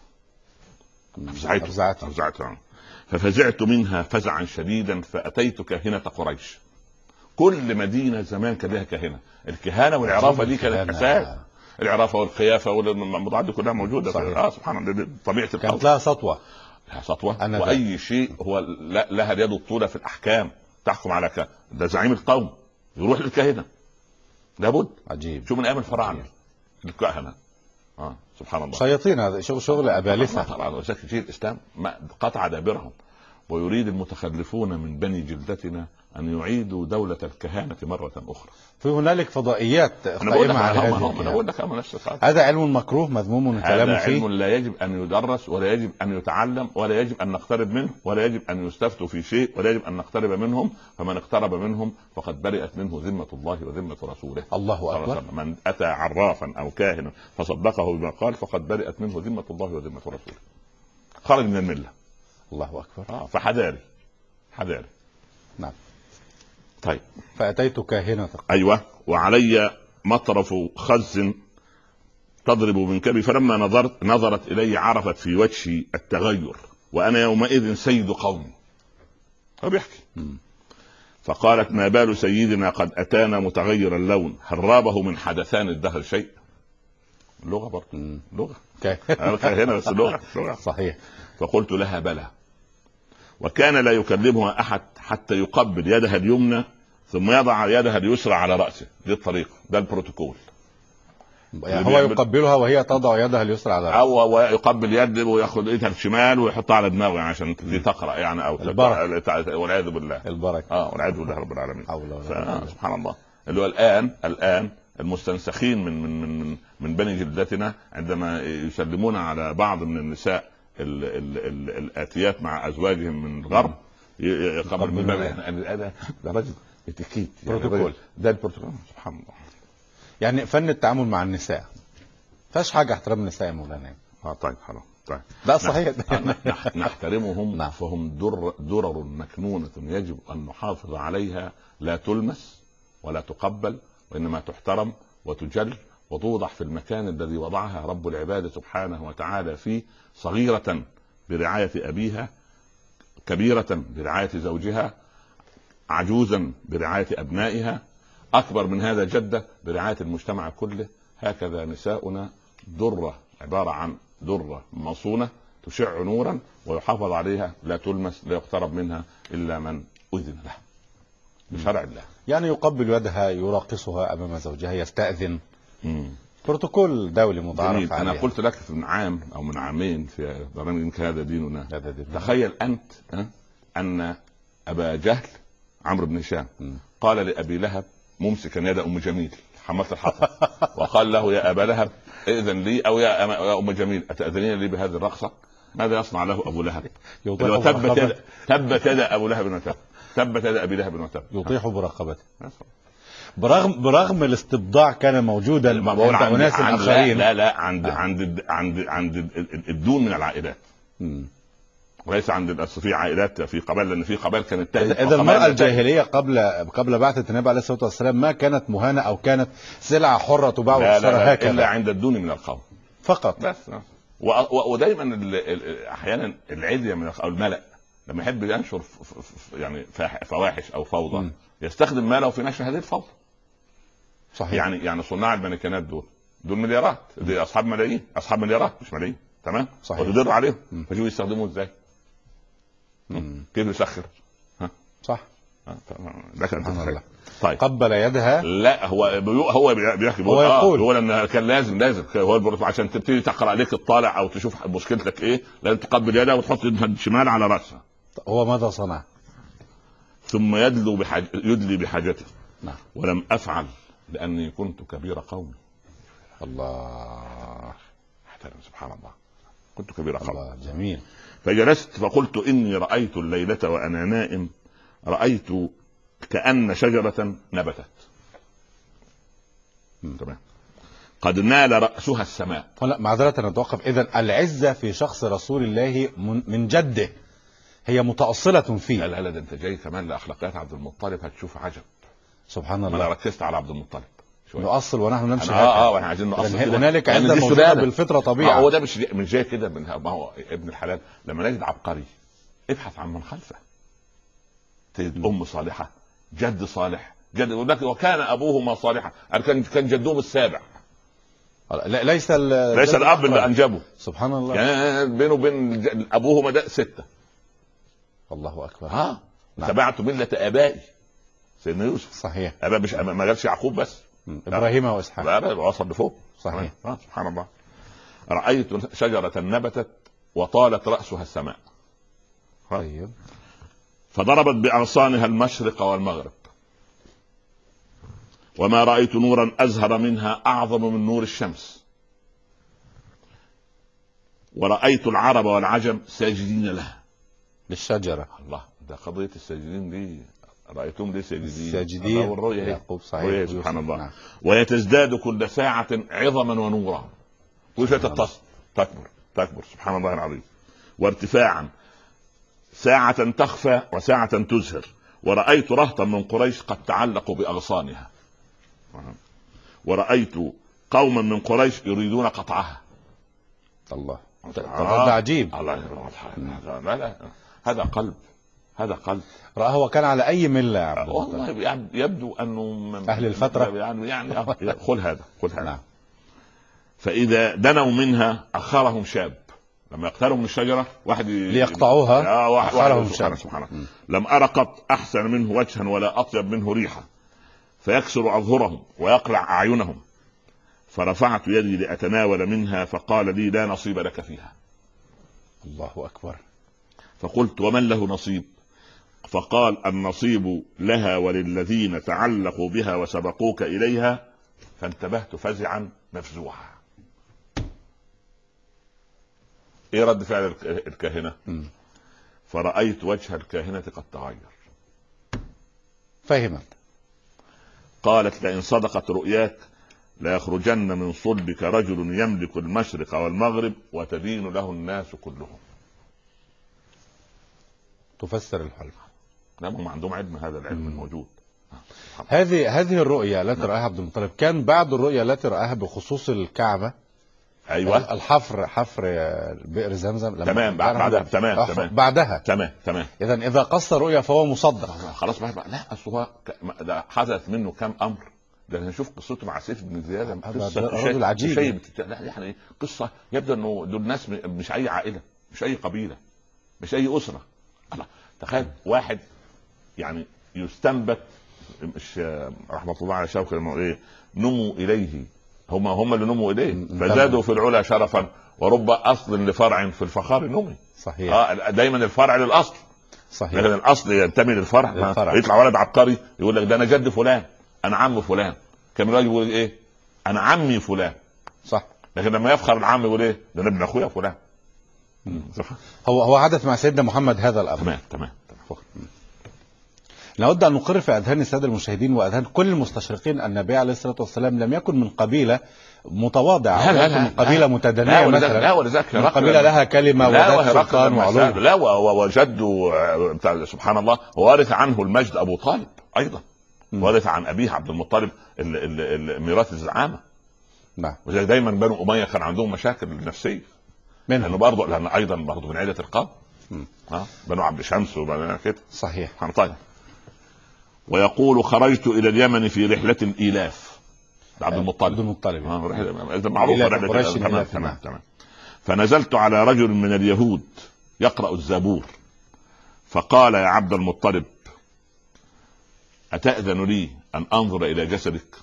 افزعتني ففزعت منها فزعا شديدا، فاتيت كاهنه قريش. كل مدينه زمان كان لها كاهنه. الكهانه والعرافه دي كانت اساس. العرافه والقيافه والموضوعات دي كلها موجوده. سبحان الله. طبيعه القول كانت لها سطوه. واي شيء هو لها اليد الطولى في الاحكام تحكم على ده زعيم القوم يروح للكاهنه لابد. عجيب. شو من ايام الفراعنه الكهنه. سبحان الله. شياطين. هذا شغل ابالسه. طبعا شيء الاسلام قطع دابرهم. ويريد المتخلفون من بني جلدتنا ان يعيدوا دوله الكهنه مره اخرى. في هنالك فضائيات قائمه على هذا علم مكروه مذموم الكلام فيه. هذا علم لا يجب ان يدرس ولا يجب ان يتعلم ولا يجب ان نقترب منه ولا يجب ان يستفتوا في شيء ولا يجب ان نقترب منهم. فمن اقترب منهم فقد برئت منه ذمه الله وذمه رسوله. الله اكبر. من اتى عرافا او كاهنا فصدقه بما قال فقد برئت منه ذمه الله وذمه رسوله. خرج من المله. الله اكبر. فحذاري. نعم. طيب. فأتيت كاهنة. أيوة. وعلي مطرف خز تضرب منكبي، فلما نظرت إلي عرفت في وجهي التغير وأنا يومئذ سيد قومي. هو بيحكي. فقالت ما بال سيدنا قد أتانا متغير اللون، هل رابه من حدثان الدهر شيء؟ لغة برضه. لغة كاهنة بس لغة. صحيح. فقلت لها بلى. وكان لا يكلمها أحد حتى يقبل يدها اليمنى ثم يضع يدها اليسرى على رأسه. دي الطريقة، ده البروتوكول. يعني هو يقبلها وهي تضع يدها اليسرى على رأسه، أو يقبل يده ويأخذ يدها الشمال ويحطها على دماغه عشان دي تقرأ يعني أو والعياذ بالله. البركة. والعياذ بالله رب العالمين. سبحان الله. اللي هو الآن المستنسخين من بني جلدتنا عندما يسلمون على بعض من النساء الآتيات مع أزواجهم من الغرب يقبل من باب ده رجل اتيكيت بروتوكول. ده البروتوكول. سبحان الله. يعني فن التعامل مع النساء فاش حاجة احترام النساء يا مولانا. طيب حرام. طيب لا صحيح. نحترمهم. نعم. فهم درر مكنونة يجب أن نحافظ عليها، لا تلمس ولا تقبل وإنما تحترم وتجل وتوضع في المكان الذي وضعها رب العباد سبحانه وتعالى فيه، صغيرة برعاية أبيها، كبيرة برعاية زوجها، عجوزا برعاية أبنائها، أكبر من هذا جدة برعاية المجتمع كله. هكذا نساؤنا درة، عبارة عن درة مصونة تشع نورا ويحافظ عليها، لا تلمس، لا يقترب منها إلا من أذن له بشرع الله. يعني يقبل يدها، يراقصها أمام زوجها، يستأذن. بروتوكول دولي متعارف عليه. أنا قلت لك من عام أو من عامين في برنامج هذا ديننا. تخيل أنت أن أبا جهل عمرو بن هشام قال لأبي لهب ممسكا يد أم جميل حملت الحطب وقال له يا أبا لهب ائذن لي، أو يا أم جميل أتأذنين لي بهذه الرقصة؟ ماذا يصنع له أبو لهب؟ تبت يد أبو لهب وتب، تبت يد أبي لهب وتب، يطيح برقبته. برغم الاستبضاع كان موجودا عند أناس آخرين. لا عند الدون من العائلات، وليس عند في عائلات في قبائل، لان في قبائل كانت اذا المرأة الجاهلية قبل بعثة النبي عليه الصلاة والسلام ما كانت مهانة او كانت سلعة حرة تباع وتشترى هكذا، الا عند الدون من القوم فقط بس. ودايما احيانا العلية من او الملأ لما يحب ينشر يعني فواحش او فوضى يستخدم ماله في نشر هذه الفوضى. صحيح. يعني صناع المانيكانات دول مليارات، دي اصحاب ملايين، اصحاب مليارات مش ملايين، تمام؟ صحيح. وتدر عليهم فشو يستخدموه ازاي؟ كيف يسخر؟ صح. لك انت الله. طيب قبل يدها. لا هو بيحكي هو لان كان لازم هو البروتوكول عشان تبتدي تقرا عليك الطالع او تشوف مشكلتك ايه، لازم تقبل يدها وتحط يدها الشمال على راسها. هو ماذا صنع؟ ثم يدلي بحاجته. نعم. ولم افعل لاني كنت كبير قومي. الله، سبحان الله، كنت كبير قومي. الله جميل. فجلست فقلت إني رأيت الليلة وأنا نائم، رأيت كأن شجرة نبتت تمام قد نال رأسها السماء. لا معذرة نتوقف. إذن العزة في شخص رسول الله من جده هي متأصلة فيه. لا ده انت جاي كمان لأخلاقيات عبد المطلب هتشوف عجب. سبحان الله. أنا ركزت على عبد المطلب نؤصل ونحن نمشي واحنا عايزين نؤصل. هنالك عزة موجودة بالفطرة طبيعة. هو ده مش جاي كده ما هو ابن الحلال. لما نجد عبقري ابحث عن من خلفه. تجد أم صالحة، جد صالح، وكان أبوهما صالحا، كان جدهم السابع. ليس الأب اللي أنجبه. سبحان الله. يعني بينه وبين أبوهما ده 6. الله أكبر. تبعت ملة آبائي سيدنا يوسف. صحيح. أبا مش ما قالش يعقوب بس، إبراهيم وإسحاق. وصل لفوق. صحيح. سبحان الله. رأيت شجرة نبتت وطالت رأسها السماء. طيب. فضربت بأغصانها المشرق والمغرب، وما رأيت نورا أزهر منها أعظم من نور الشمس، ورأيت العرب والعجم ساجدين لها. للشجرة. الله، ده قضية الساجدين دي رأيتهم ليه ساجدين والرؤية يعقوب. صحيح. سبحان الله. نعم. ويتزداد كل ساعة عظما ونورا، كل شوية تكبر سبحان الله العظيم، وارتفاعا، ساعة تخفى وساعة تزهر. ورأيت رهطا من قريش قد تعلقوا بأغصانها، ورأيت قوما من قريش يريدون قطعها. الله، ده عجيب. الله. لا هذا قلب، هذا قلب. رأى وكان على أي ملة يا عبد والله يبدو أنه أهل الفترة يعني خذ هذا. نعم. فإذا دنوا منها أخرهم شاب، لما يقتربوا من الشجرة واحد ليقطعوها أخرهم شاب. سبحانه. لم أرى قط أحسن منه وجها ولا أطيب منه ريحا، فيكسر أظهرهم ويقلع أعينهم. فرفعت يدي لأتناول منها فقال لي لا نصيب لك فيها. الله أكبر. فقلت ومن له نصيب؟ فقال النصيب لها وللذين تعلقوا بها وسبقوك إليها. فانتبهت فزعا مفزوعا. ايه رد فعل الكاهنة؟ فرأيت وجه الكاهنة قد تغير. فهمت. قالت لئن صدقت رؤياك ليخرجن من صلبك رجل يملك المشرق والمغرب وتدين له الناس كلهم. تفسر الحلم. لا هم عندهم علم، هذا العلم الموجود. هذه الرؤيا التي رآها عبد المطلب كان بعد الرؤيا التي رآها بخصوص الكعبة. ايوه. حفر بئر زمزم. تمام. بعدها. تمام. اذا قص الرؤيا فهو مصدق. خلاص. لا اصل هو حدث منه كم امر ده نشوف قصته مع سيف بن زياد، قصه رجل عجيب يعني قصه يبدو انه دول ناس مش اي عائله، مش اي قبيله، مش اي اسره. الله، تخيل واحد يعني يستنبت، مش رحمه الله على شوقي انه ايه، نموا اليه، هم اللي نموا اليه فزادوا في العلا شرفا، ورب اصل لفرع في الفخار نمي. صحيح. دايما الفرع للاصل. صحيح. لكن الاصل ينتمي للفرع. يطلع ولد عبقري يقول لك ده انا جد فلان، انا عم فلان. كان الراجل يقول ايه؟ انا عمي فلان. صح. لكن لما يفخر العم يقول ايه؟ ده انا ابن اخويا فلان. هو حدث مع سيدنا محمد هذا الامر. تمام. نود ان نقر في اذهان الساده المشاهدين واذهان كل المستشرقين ان النبي عليه الصلاه والسلام لم يكن من قبيله متواضعه، من قبيله متدنيه مثلا، لا ولذلك من قبيله لها كلمه وذات سلطان وعلو. لا، وجده سبحان الله وارث عنه المجد ابو طالب ايضا، وارث عن ابيه عبد المطلب ميراث الزعامه. نعم. وذلك دايما بنو اميه كان عندهم مشاكل نفسيه لانه برضه، لان ايضا برضه من عيله القوم. بنو عبد شمس وبنو كده. صحيح. طيب. ويقول خرجت الى اليمن في رحله الايلاف. عبد المطلب. معروفه رحله. تمام. فنزلت على رجل من اليهود يقرأ الزبور، فقال يا عبد المطلب أتأذن لي أن أنظر إلى جسدك؟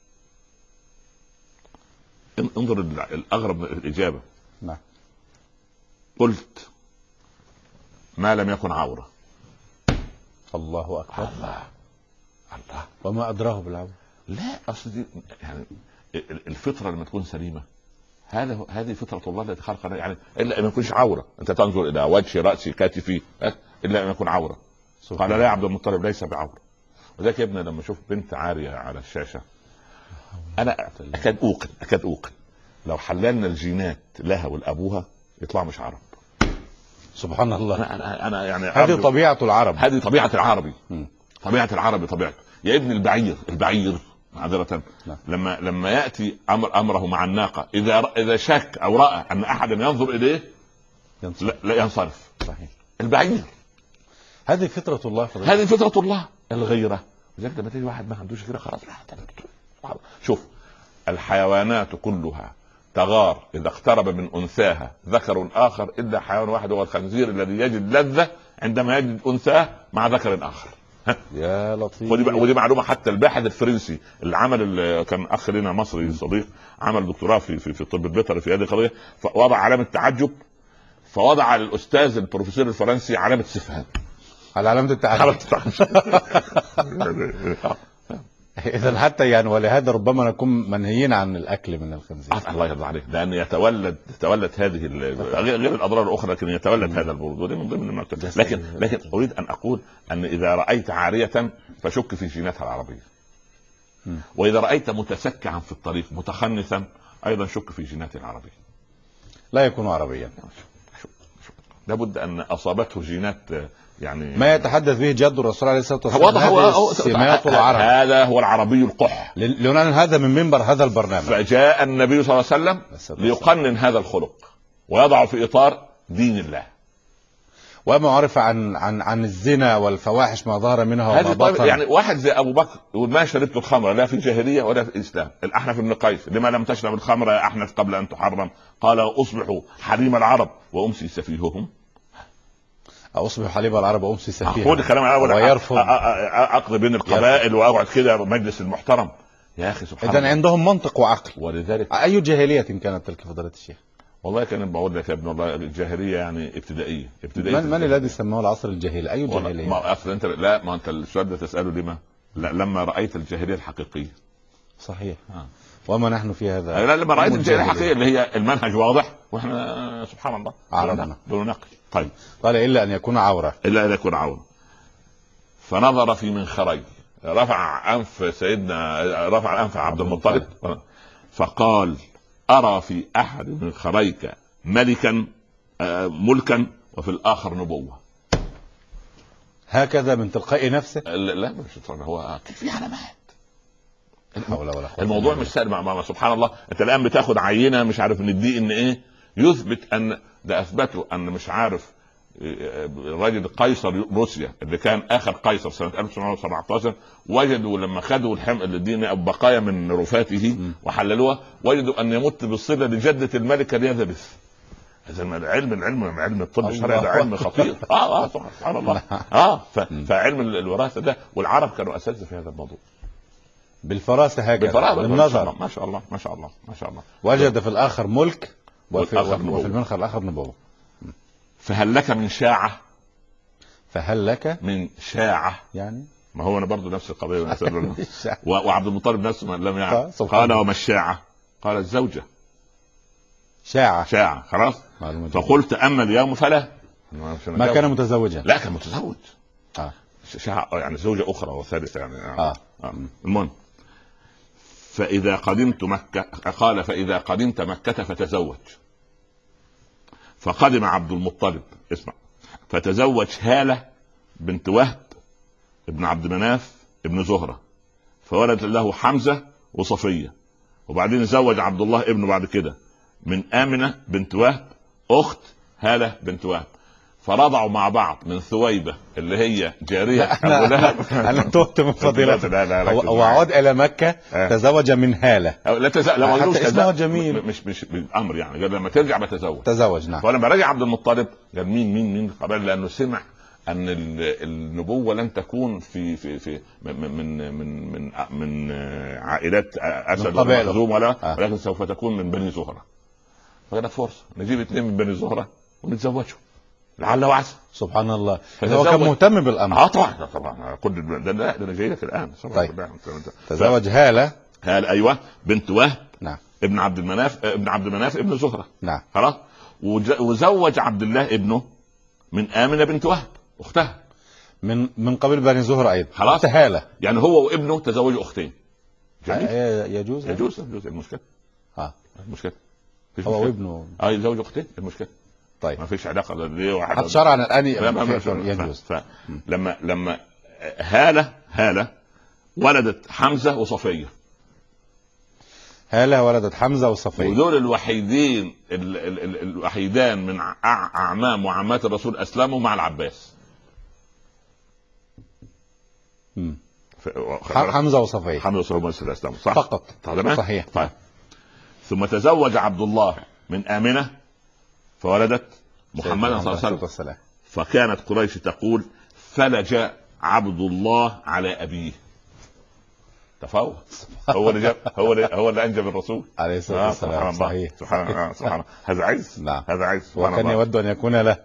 انظر الأغرب من الإجابة. نعم. قلت ما لم يكن عورة. الله أكبر. الله. وما أدراه بالعورة؟ لا، أصل دي يعني الفطرة لما تكون سليمة، هذه فطرة الله التي خلقنا، يعني إلا أن يكونش عورة. أنت تنظر إلى وجه رأسي كتفي إلا أن يكون عورة. قال لا يا عبد المطلب ليس بعورة. وذلك يا ابني لما أشوف بنت عارية على الشاشة أنا أكاد أوقن لو حللنا الجينات لها ولأبوها يطلع مش عرب. سبحان الله. أنا يعني هذه طبيعة العرب، هذه طبيعة العربي. طبيعة العربي طبيعته. يا ابن البعير معذرة، لما يأتي أمره مع الناقة، إذا شك أو رأى أن أحدا ينظر إليه لا ينصرف. صحيح. البعير. هذه فطرة الله. هذه فطرة الله. الغيرة. لذلك لما تيجي واحد ما عندوش غيرة خلاص. شوف الحيوانات كلها تغار إذا اقترب من أنثاها ذكر آخر إلا حيوان واحد هو الخنزير الذي يجد لذة عندما يجد أنثاه مع ذكر آخر. يا لطيف. ودي معلومه حتى الباحث الفرنسي اللي عمل، اللي كان اخ لنا مصري صديق عمل دكتوراه في الطب البيطري في هذه القضيه، فوضع علامه تعجب، فوضع للاستاذ البروفيسور الفرنسي علامه استفهام على علامه التعجب. اذا حتى يعني ولهذا ربما نكون منهيين عن الاكل من الخنزير. الله يرضى عليك، لان يتولد هذه غير الاضرار الاخرى، لكن يتولد هذا البرود، ودي من ضمن المعتقدات. لكن اريد ان اقول ان اذا رايت عاريه فشك في جيناتها العربيه، واذا رايت متسكعا في الطريق متخنثا ايضا شك في جيناته العربيه. لا يكون عربيا. لابد ان اصابته جينات يعني ما يتحدث به جد الرسول عليه الصلاه والسلام. هو سمات العرب. هذا هو العربي القح. لنعلن هذا من منبر هذا البرنامج. فجاء النبي صلى الله عليه وسلم ليقنن هذا الخلق ويضعه في اطار دين الله. وما عرف عن الزنا والفواحش ما ظهر منها وما بطن. يعني واحد زي ابو بكر يقول ما شربت الخمر لا في الجاهليه ولا في الاسلام. الاحنف بن قيس لما لم تشرب الخمر يا احنف قبل ان تحرم؟ قال اصبح حليم العرب وامسي سفيههم. اصبح حليب العرب وامسي سفيها. هو الكلام ويرفض اقضي بين القبائل واقعد كده مجلس المحترم. يا اخي سبحان الله. اذا عندهم منطق وعقل. ولذلك اي جاهليه كانت تلك فضيله الشيخ؟ والله كان بقول لك يا ابن الله الجاهليه يعني ابتدائيه. من الذي سماه العصر الجاهلي؟ اي جاهليه؟ ما اصل انت ما انت السؤال ده تساله لما؟ لا لما رايت الجاهليه الحقيقيه. صحيح. وما نحن في هذا. لا لما رايت الجاهليه الحقيقيه اللي هي المنهج واضح واحنا سبحان الله عربنا دون نقل. طيب قال الا ان يكون عوره. الا ان يكون عوره. فنظر في منخري، رفع انف عبد المطلب فقال ارى في احد منخريك ملكا وفي الاخر نبوه. هكذا من تلقاء نفسه؟ لا مش هو في علامات. ولا الموضوع مش سهل. سبحان الله. انت الان بتاخد عينه مش عارف من الدي ان ايه يثبت ان ده اثبتوا ان مش عارف الراجل قيصر روسيا اللي كان اخر قيصر سنه 1917، وجدوا لما خدوا الدين بقايا من رفاته وحللوها، وجدوا ان يمت بالصله لجده الملكه اليزابيث. هذا علم الطب الشرعي ده علم خطير. سبحان الله. فعلم الوراثه ده، والعرب كانوا اساتذه في هذا الموضوع بالفراسه هكذا، بالنظر. ما شاء الله ما شاء الله ما شاء الله. وجد في الاخر ملك وفي المنخر الاخر نبوه. فهل لك من شاعه؟ فهل لك من شاعه يعني؟ ما هو انا برضه نفس القضيه. وعبد المطلب نفسه لم يعلم. قال وما الشاعه؟ قال الزوجه. شاعه خلاص. فقلت اما اليوم فلا. ما كان متزوجا؟ لا كان متزوج. شاعه يعني زوجه اخرى وثالثه يعني. المهم، فاذا قدمت مكه، قال فاذا قدمت مكه فتزوج. فقدم عبد المطلب، اسمع، فتزوج هالة بنت وهب ابن عبد مناف ابن زهرة، فولد له حمزة وصفية. وبعدين زوج عبد الله ابنه بعد كده من آمنة بنت وهب أخت هالة بنت وهب، فرضعوا مع بعض من ثويبة اللي هي جارية أبو لهب. أنا تهت من فضيلته. وعاد إلى مكة تزوج من هالة. لا حتى اسمه جميل. مش بالأمر يعني، قال لما ترجع تزوج. نعم. فلما رجع عبد المطلب قال مين قبل، لأنه سمع أن النبوة لن تكون في من عائلات أسد ولا مخزوم ولكن سوف تكون من بني زهرة. فقال فرصة نجيب 2 من بني زهرة ونتزوجهم لعل وعسى. سبحان الله. هو كان مهتم بالامر. طبعا كل ده جاي لك الان. طيب. تزوج هالة. ايوه بنت وهب. نعم. ابن عبد المناف ابن زهرة. نعم. خلاص. وزوج عبد الله ابنه من آمنة بنت وهب اختها من قبيل بني زهرة ايضا. خلاص. هالة يعني هو وابنه تزوجوا اختين. يجوز المشكلة. المشكلة هو وابنه يتزوجوا اختين. المشكلة طيب ما فيش علاقه ليه واحد حتى شرعا الان يجوز. لما هالة ولدت حمزه وصفيه. هالة ولدت حمزه وصفيه، ودول الوحيدان من اعمام وعمات الرسول اسلموا مع العباس. حمزه وصفيه اسلموا صح فقط. صحيح. طيب. ثم تزوج عبد الله من آمنة فولدت محمد صلى الله عليه وسلم. فكانت قريش تقول فلج عبد الله على أبيه. تفاوت. هو اللي أنجب الرسول عليه الصلاة والسلام. صحيح. سبحان الله. هذا عز. نعم. هذا عز. وكان يود أن يكون له.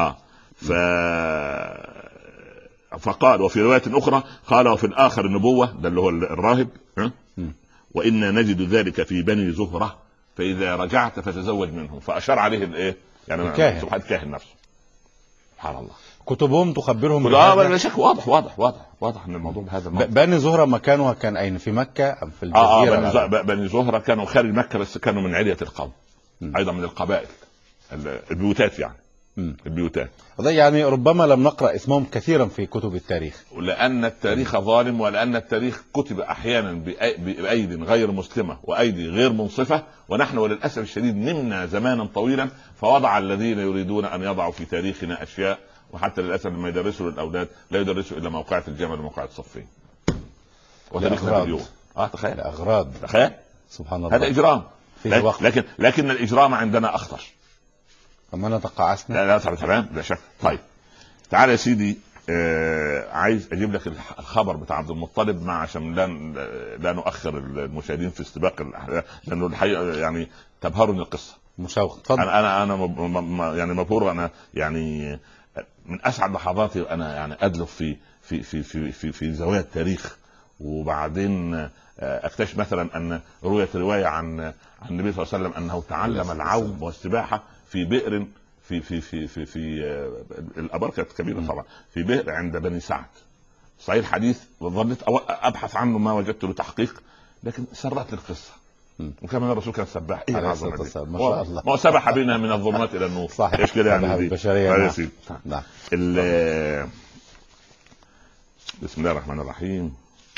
فقال وفي رواية أخرى قال وفي الآخر النبوة، ده اللي هو الراهب، وإنا نجد ذلك في بني زهرة فإذا رجعت فتزوج منهم. فأشار عليه الإيه يعني الكاهن نفسه. سبحان الله. كتبهم تخبرهم لا شك. واضح ان الموضوع بهذا الموضوع. بني زهرة مكانها كان أين؟ في مكة أم في الجزيرة؟ بني زهرة كانوا خارج مكة، بس كانوا من علية القوم. أيضا من القبائل البيوتات يعني. البيوتات يعني ربما لم نقرأ اسمهم كثيرا في كتب التاريخ، لأن التاريخ ظالم، ولأن التاريخ كتب أحيانا بأيدي غير مسلمة وأيدي غير منصفة، ونحن وللأسف الشديد نمنا زمانا طويلا فوضع الذين يريدون أن يضعوا في تاريخنا أشياء، وحتى للأسف لما يدرسوا للأولاد لا يدرسوا إلا موقعة الجمل وموقعة صفين وتاريخنا اليوم. تخيل أغراض. تخيل. سبحان الله. هذا إجرام. لكن الإجرام عندنا أخطر. أما نتقاعسنا. لا تمام لا شك. طيب تعال يا سيدي، عايز اجيب لك الخبر بتاع عبد المطلب مع عشان لا نؤخر المشاهدين في استباق الاحداث، لانه الحقيقه يعني تبهرني القصه. مشوق. اتفضل. انا يعني مبهور. انا يعني من اسعد لحظاتي انا يعني ادلف في زوايا التاريخ، وبعدين اكتشف مثلا ان روايه عن النبي صلى الله عليه وسلم انه تعلم العوم والسباحه في بئر في الابار كانت كبيره طبعا، في بئر عند بني سعد. صحيح الحديث، وظلت ابحث عنه ما وجدت له تحقيق، لكن سرت القصه. وكمان الرسول كان سباح. ما شاء الله. ما سبح بنا من الظلمات الى النور. صحيح. ايش كده يعني البشريه. نعم. بسم الله الرحمن الرحيم.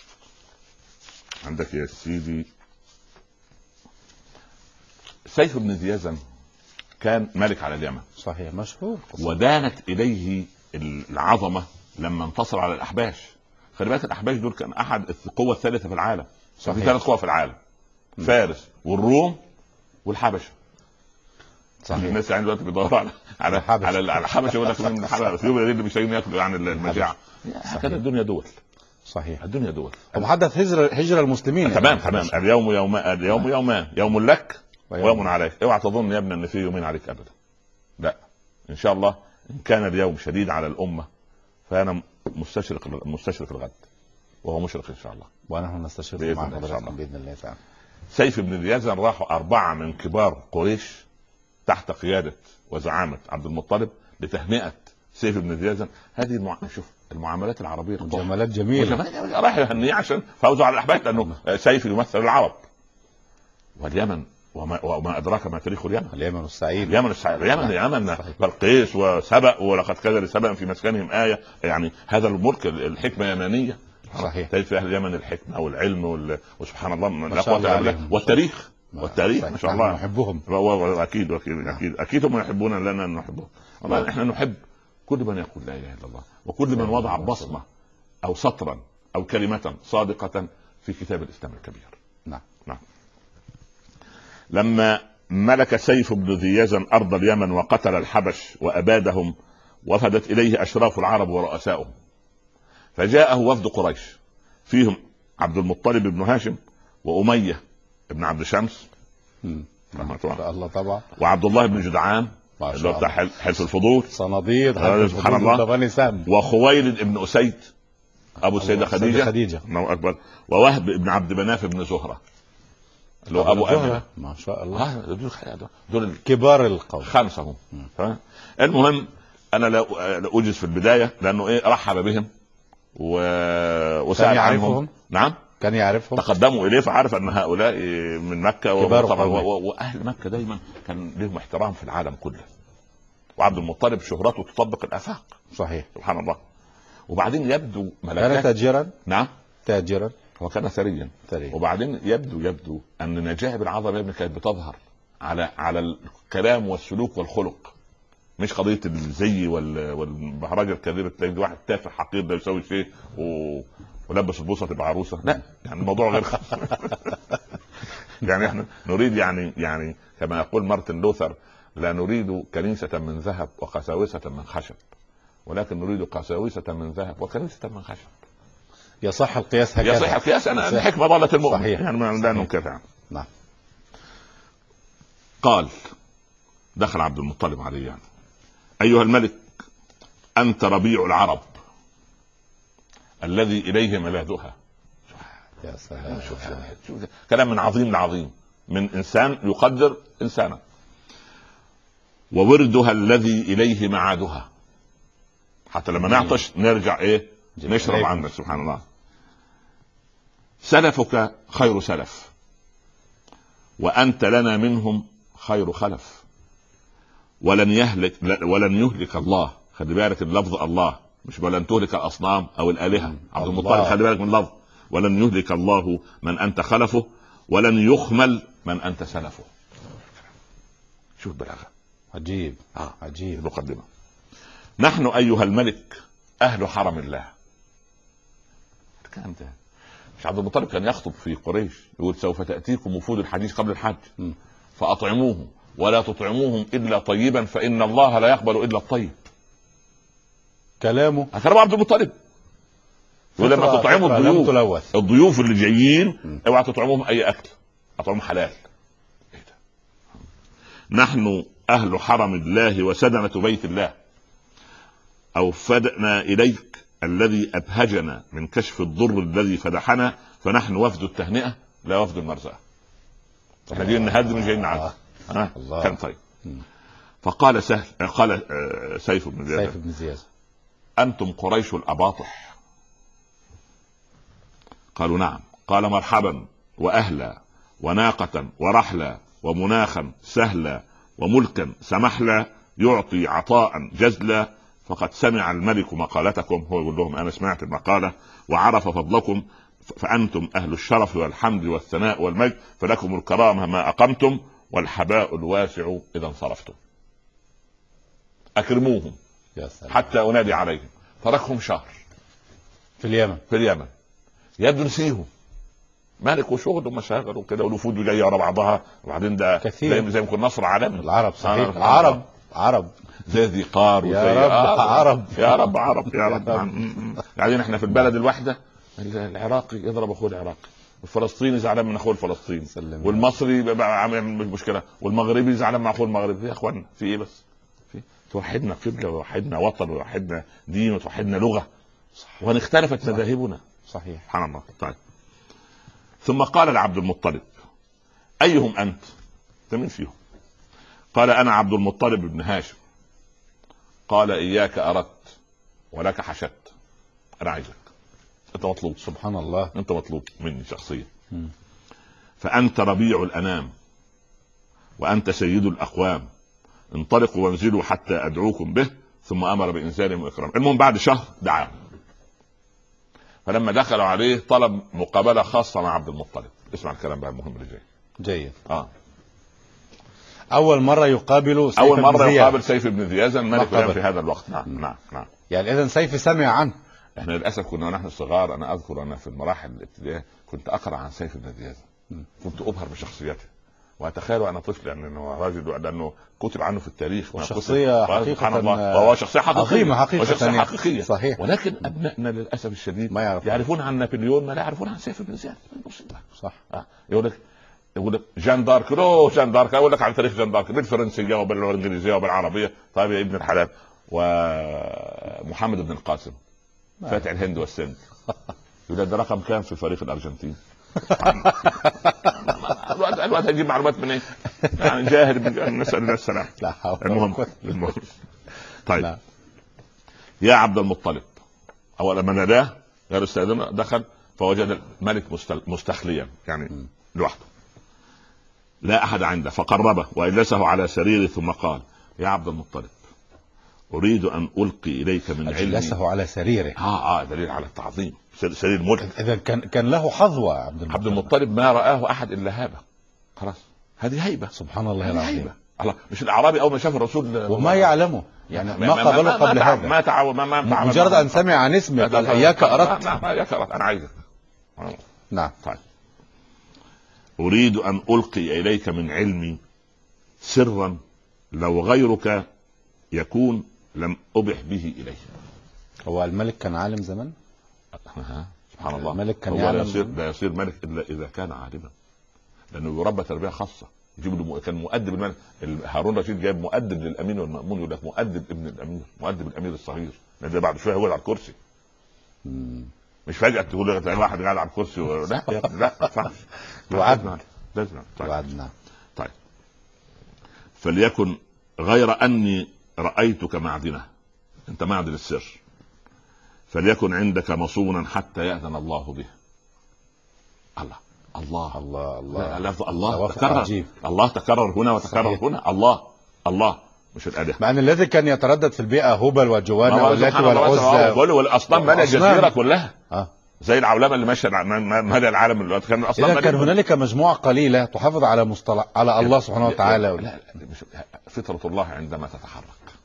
عندك يا سيدي سيف بن زيازن كان ملك على اليمن. صحيح، مشهور. ودانت اليه العظمه لما انتصر على الاحباش. خلي بالك الاحباش دول كان احد القوى الثالثه في العالم. في 3 قوى في العالم، فارس والروم والحبشه. صحيح. الناس يعني دلوقتي بيدوروا على الحبشه، يقول لك من الحبشه اللي مش ياكلوا يعني المجاعه. كانت الدنيا دول. صحيح، الدنيا دول. ومحدث هجرة المسلمين. تمام. اليوم يومان، يوم لك ويوم عليك. اوعى تظن يا ابني ان في يومين عليك ابدا. لا، ان شاء الله ان كان اليوم شديد على الامه فانا مستشرق الغد، وهو مشرق ان شاء الله. ونحن نستشرق معك ان شاء الله باذن الله تعالى. سيف بن ذي يزن راحوا 4 من كبار قريش تحت قياده وزعامه عبد المطلب لتهنئه سيف بن ذي يزن. هذه شوف المعاملات العربيه، جمالات جميله. راح يهنيه عشان فوزوا على الاحباش، لانه سيف يمثل العرب. واليمن وما ادراك ما تاريخ اليمن. اليمن السعيد. اليمن بلقيس وسبأ، ولقد كان لسبأ في مسكنهم آية. يعني هذا الملك الحكمة يمانية. صحيح. تجد في اهل اليمن الحكمة والعلم وسبحان الله لا قوة الا بالله. والتاريخ ما شاء الله نحبهم. اكيد هم يحبون لنا نحبهم. والله احنا نحب كل من يقول لا اله الا الله، وكل من وضع بصمة او سطرا او كلمة صادقة في كتاب الاسلام الكبير. نعم. لما ملك سيف بن ذي يزن أرض اليمن وقتل الحبش وأبادهم، وفدت إليه أشراف العرب ورؤسائهم، فجاءه وفد قريش فيهم عبد المطلب بن هاشم وأمية بن عبد شمس الله طبعا، وعبد الله بن جدعان اللي بتاع حلف الفضول، صناديد سبحان الله، وخويلد بن أسيد أبو السيدة خديجة أكبر، ووهب بن عبد مناف بن زهرة لو ابو امنه. ما شاء الله، دول كبار القوم 5 هم. المهم انا لا اوجز في البدايه لانه رحب بهم وسأل عنهم. نعم، كان يعرفهم، تقدموا اليه فعرف ان هؤلاء من مكه. واهل مكه دايما كان لهم احترام في العالم كله، وعبد المطلب شهرته تطبق الافاق. صحيح، سبحان الله. وبعدين يبدو ملكات. كان تاجرا. نعم، تاجرا، هو كان ثريا. وبعدين يبدو ان نجاحب العظمه ابن كانت بتظهر على الكلام والسلوك والخلق، مش قضيه الزي والبهرجه الكاذبه. تلاقي واحد تافه حقير ده يسوي شيء ولبس البوصه تبقى عروسه. لا، يعني الموضوع غير يعني احنا نريد يعني كما يقول مارتن لوثر: لا نريد كنيسه من ذهب وقساوسه من خشب، ولكن نريد قساوسه من ذهب وكنيسه من خشب. يصح القياس هكذا. يصح القياس. انا الحكمه ضاله المؤمن. صحيح. يعني لا ننكرها. نعم. قال دخل عبد المطلب عليه يعني: ايها الملك، انت ربيع العرب الذي اليه ملاذها. يا سلام. شوف كلام من عظيم لعظيم، من انسان يقدر انسانا. ووردها الذي اليه معادها، حتى لما نعطش نرجع نشرب عنك. سبحان الله. سلفك خير سلف، وأنت لنا منهم خير خلف، ولن يهلك الله. خلي بالك اللفظ الله، مش ولن تهلك الأصنام أو الآلهة. عبد المطلب خلي بالك من اللفظ. ولن يهلك الله من أنت خلفه، ولن يخمل من أنت سلفه. شوف بلاغة عجيب. عجيب. مقدمة: نحن أيها الملك أهل حرم الله. الكلام ده مش عبد المطلب كان يخطب في قريش يقول: سوف تأتيكم وفود الحديث قبل الحج فأطعموهم ولا تطعموهم إلا طيبا فإن الله لا يقبل إلا الطيب. كلام عبد المطلب يقول: لما تطعموا الضيوف اللي جايين اوعى تطعموهم أي أكل، أطعمهم حلال. إيه ده؟ نحن أهل حرم الله وسدنة بيت الله، أوفدنا إليك الذي أبهجنا من كشف الضر الذي فدحنا، فنحن وفد التهنئة لا وفد المرزقة. احنا جايين نهدم، جايين نعذب. كان طيب. فقال قال سيف بن زياد: أنتم قريش الأباطح؟ قالوا: نعم. قال: مرحبا وأهلا وناقة ورحلا ومناخا سهلا وملكا سمحلا يعطي عطاء جزلا، فقد سمع الملك مقالتكم. هو يقول لهم: أنا سمعت المقالة وعرف فضلكم، فأنتم أهل الشرف والحمد والثناء والمجد، فلكم الكرامة ما أقمتم والحباء الواسع إذا انصرفتم. اكرموهم يا سلام. حتى انادي عليهم. تركهم شهر في اليمن. في اليمن، يبدو نسيهم مالك وشغل ومشاغل وكده، والوفود جايه ورا بعضها، وبعدين ده كثير زي ما يكون نصر عالمي. العرب صحيح. عرب زي ذي قار وزي يا رب عرب يا رب عرب يا رب. قاعدين احنا في البلد الواحده، العراقي يضرب اخوه العراقي، الفلسطيني زعلان من اخوه الفلسطيني، والمصري عامل مشكله، والمغربي زعلان مع اخوه المغربي. يا اخوانا في ايه بس؟ في توحدنا قبله، ووحدنا وطن، ووحدنا دين، وتوحدنا لغه، وان اختلفت مذاهبنا. صحيح. سبحان الله. طيب. ثم قال لعبد المطلب: ايهم انت من فيهم؟ قال: انا عبد المطلب بن هاشم. قال: اياك اردت ولك حشدت. انا عايزك، انت مطلوب. سبحان الله. انت مطلوب مني شخصيا. فانت ربيع الانام وانت سيد الاقوام، انطلقوا وانزلوا حتى ادعوكم به. ثم امر بانزالهم واكرام. المهم بعد شهر دعاهم، فلما دخلوا عليه طلب مقابله خاصه مع عبد المطلب. اسمع الكلام بقى المهم اللي جاي. جيد. اول مره يقابل سيف اول مره بن يقابل سيف بن زياد الملك في هذا الوقت. نعم. يعني اذا سيف سمع عنه. احنا للاسف كنا نحن صغار، انا اذكر انا في المراحل الابتدائيه كنت اقرا عن سيف بن زياد، كنت ابهر بشخصيته، واتخيل انا طفل يعني انه راجل، لانه كتب عنه في التاريخ وشخصيه حقيقه، وهو شخصيه عظيمه حقيقيه. صحيح. ولكن ابنائنا للاسف الشديد ما يعرفون عن نابليون ما لا يعرفون عن سيف بن زياد. صح. يقول لك جان دارك، جان دارك اقول لك عن تاريخ جان دارك بالفرنسيه وبالانجليزيه وبالعربيه. طيب يا ابن الحلال، ومحمد بن القاسم فاتح الهند والسند، يقول ده رقم كام في فريق الارجنتين؟ الوقت هيجيب معلومات من ايه؟ يعني جاهل، نسال الله السلامه. لا حول. المهم. طيب لا. يا عبد المطلب، اول لما ناداه قال استاذنا، دخل فوجد الملك مستخليا يعني لوحده، لا احد عنده، فقربه واجلسه على سريره ثم قال: يا عبد المطلب، اريد ان القي اليك من علمي. اجلسه على سريره. دليل على التعظيم، سرير ملك. اذا كان له حظوه عبد المطلب ما رآه احد الا هابه. خلاص، هذه هيبه. سبحان الله العظيم. الله، مش الاعرابي اول ما شاف الرسول وما يعلمه يعني ما قبله قبل هذا، ما تعاون ما مجرد ان سمع عن اسمه قال: اياك اردت. اياك اردت، انا عايزك. نعم. طيب. اريد ان القي اليك من علمي سرا لو غيرك يكون لم ابح به اليه. هو الملك كان عالم زمان. سبحان الله. الملك كان لا يصير ملك الا اذا كان عالما، لانه يربى تربيه خاصه. يجيب له كان مؤدب الملك. هارون الرشيد جايب مؤدب للامين والمأمون، يقول لك مؤدب ابن الامير، مؤدب الامير الصغير، لان بعد شويه هو على الكرسي. مش فجاه تقول لك واحد قاعد على الكرسي لا لا. وعدنا. وعدنا. طيب. فليكن غير اني رايتك معدنه، انت معدن السر، فليكن عندك مصونا حتى يأذن الله به. الله تكرر. الله تكرر هنا وتكرر هنا. الله مش الآلهة. مع ان الذي كان يتردد في البيئة هبل وجوانا واللات والعزى والاصنام مالها الجزيرة كلها. زي العولمة اللي ماشية مالها العالم اللي كان الاصنام. إذا كان هنالك مجموعة قليلة تحافظ على على الله سبحانه وتعالى. لا فطرة الله عندما تتحرك.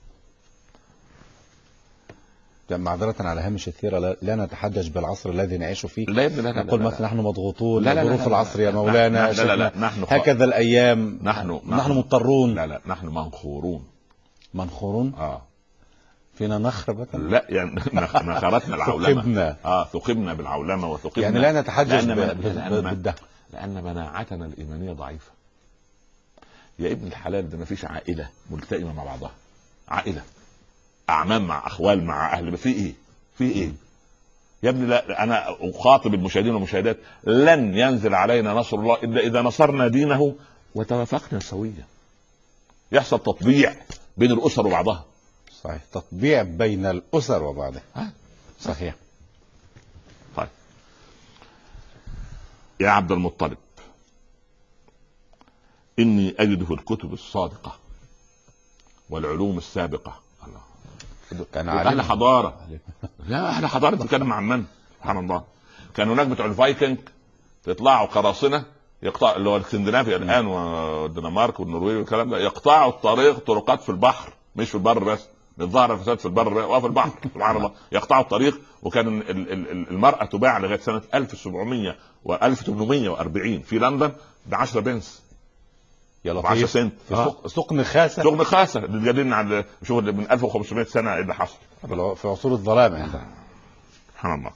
معذرة على هامش الثيرة، لا نتحجج بالعصر الذي نعيش فيه. لا نقول مثلا نحن مضغوطون بظروف العصر يا مولانا. لا نحن هكذا الأيام. نحن مضطرون. لا نحن منخورون. فينا نخر لا يعني نخرتنا العولمة. ثقبنا بالعولمة وثقبنا. يعني لا نتحجج بالدهر، لأن مناعتنا الإيمانية ضعيفة. يا ابن الحلال، ده ما فيش عائلة ملتئمة مع بعضها. عائلة أعمام مع أخوال مع أهل، في إيه يا ابني؟ لا، أنا أخاطب المشاهدين والمشاهدات، لن ينزل علينا نصر الله إلا إذا نصرنا دينه وتوافقنا سويا. يحصل تطبيع بين الأسر وبعضها. صحيح، تطبيع بين الأسر وبعضها. صحيح. طيب يا عبد المطلب، إني أجد في الكتب الصادقة والعلوم السابقة. كان أهل حضارة. لا أهل حضارة تتكلم عن من؟ سبحان الله. كان هناك بتوع الفايكنج يطلعوا قراصنة يقطع اللي هو الاسكندنافيا الآن والدنمارك والنرويج والكلام ده، يقطعوا طرقات في البحر، مش في البر بس، الظاهر الفساد في البر وفي البحر سبحان الله، يقطعوا الطريق. وكان المرأة تباع لغاية سنة 1700 و 1840 في لندن ب 10 بنس، يا ب 10 لطيف. سنت. في سوق نخاسة. سوق نخاسة بتجادلنا على شوف من 1500 سنة ايه اللي حصل في عصور الظلام عندنا. سبحان الله.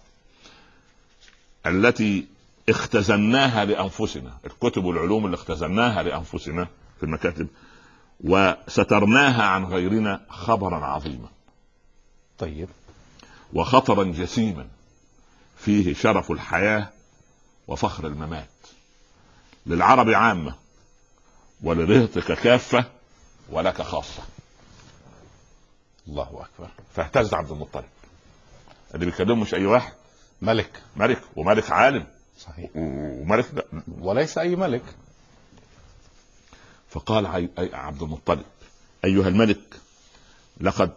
التي اختزناها لأنفسنا، الكتب والعلوم اللي اختزناها لأنفسنا في المكاتب، وسترناها عن غيرنا خبرا عظيما. طيب. وخطرا جسيما فيه شرف الحياة وفخر الممات، للعرب عامة ولرهطك كافة ولك خاصة. الله أكبر. فاهتز عبد المطلب، اللي بيكلمه مش أي واحد، ملك. ملك، وملك عالم. صحيح. وملك وليس أي ملك. فقال عبد المطلب: أيها الملك، لقد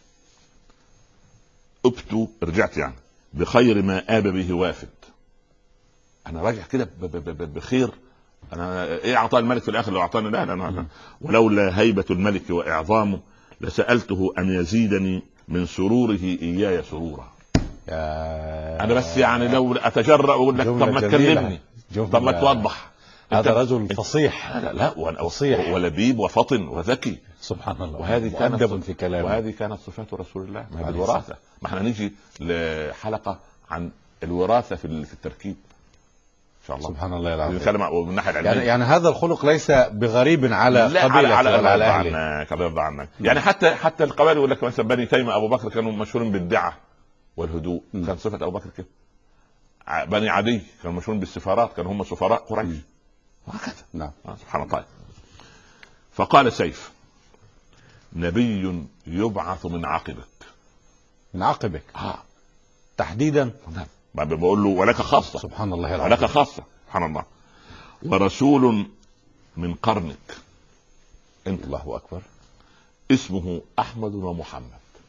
أبت، رجعت يعني بخير ما آب به وافد. أنا راجع كده بخير. أنا إيه أعطاني الملك في الآخر؟ لو أعطاني لا. ولولا هيبة الملك وإعظامه لسألته أن يزيدني من سروره إياي سرورا. أنا بس يعني لو أتجرأ وأقول لك طب ما تكلمني، طب ما توضح. هذا رجل فصيح. لا فصيح ولبيب وفطن وذكي سبحان الله. وهذه كانت في كلامه. وهذه كانت صفات رسول الله. ما بالوراثة. ما احنا نيجي لحلقة عن الوراثة في التركيب ان شاء الله. سبحان الله العظيم. نتكلم من الناحية العلمية. يعني هذا الخلق ليس بغريب على قبيلة ولا على أهله. يرضى عنك. يعني حتى القبائل يقول لك مثلا بني تيمة أبو بكر كانوا مشهورين بالدعة والهدوء، كان صفة أبو بكر كده. بني عدي كانوا مشهورين بالسفارات، كانوا هم سفراء قريش وهكذا. نعم. سبحان الله. فقال سيف: نبي يبعث من عقبك. من عقبك. تحديدا. نعم. بقول له ولك خاصة. سبحان الله العظيم. ولك خاصة. سبحان الله. ورسول من قرنك انت. الله أكبر. اسمه أحمد ومحمد،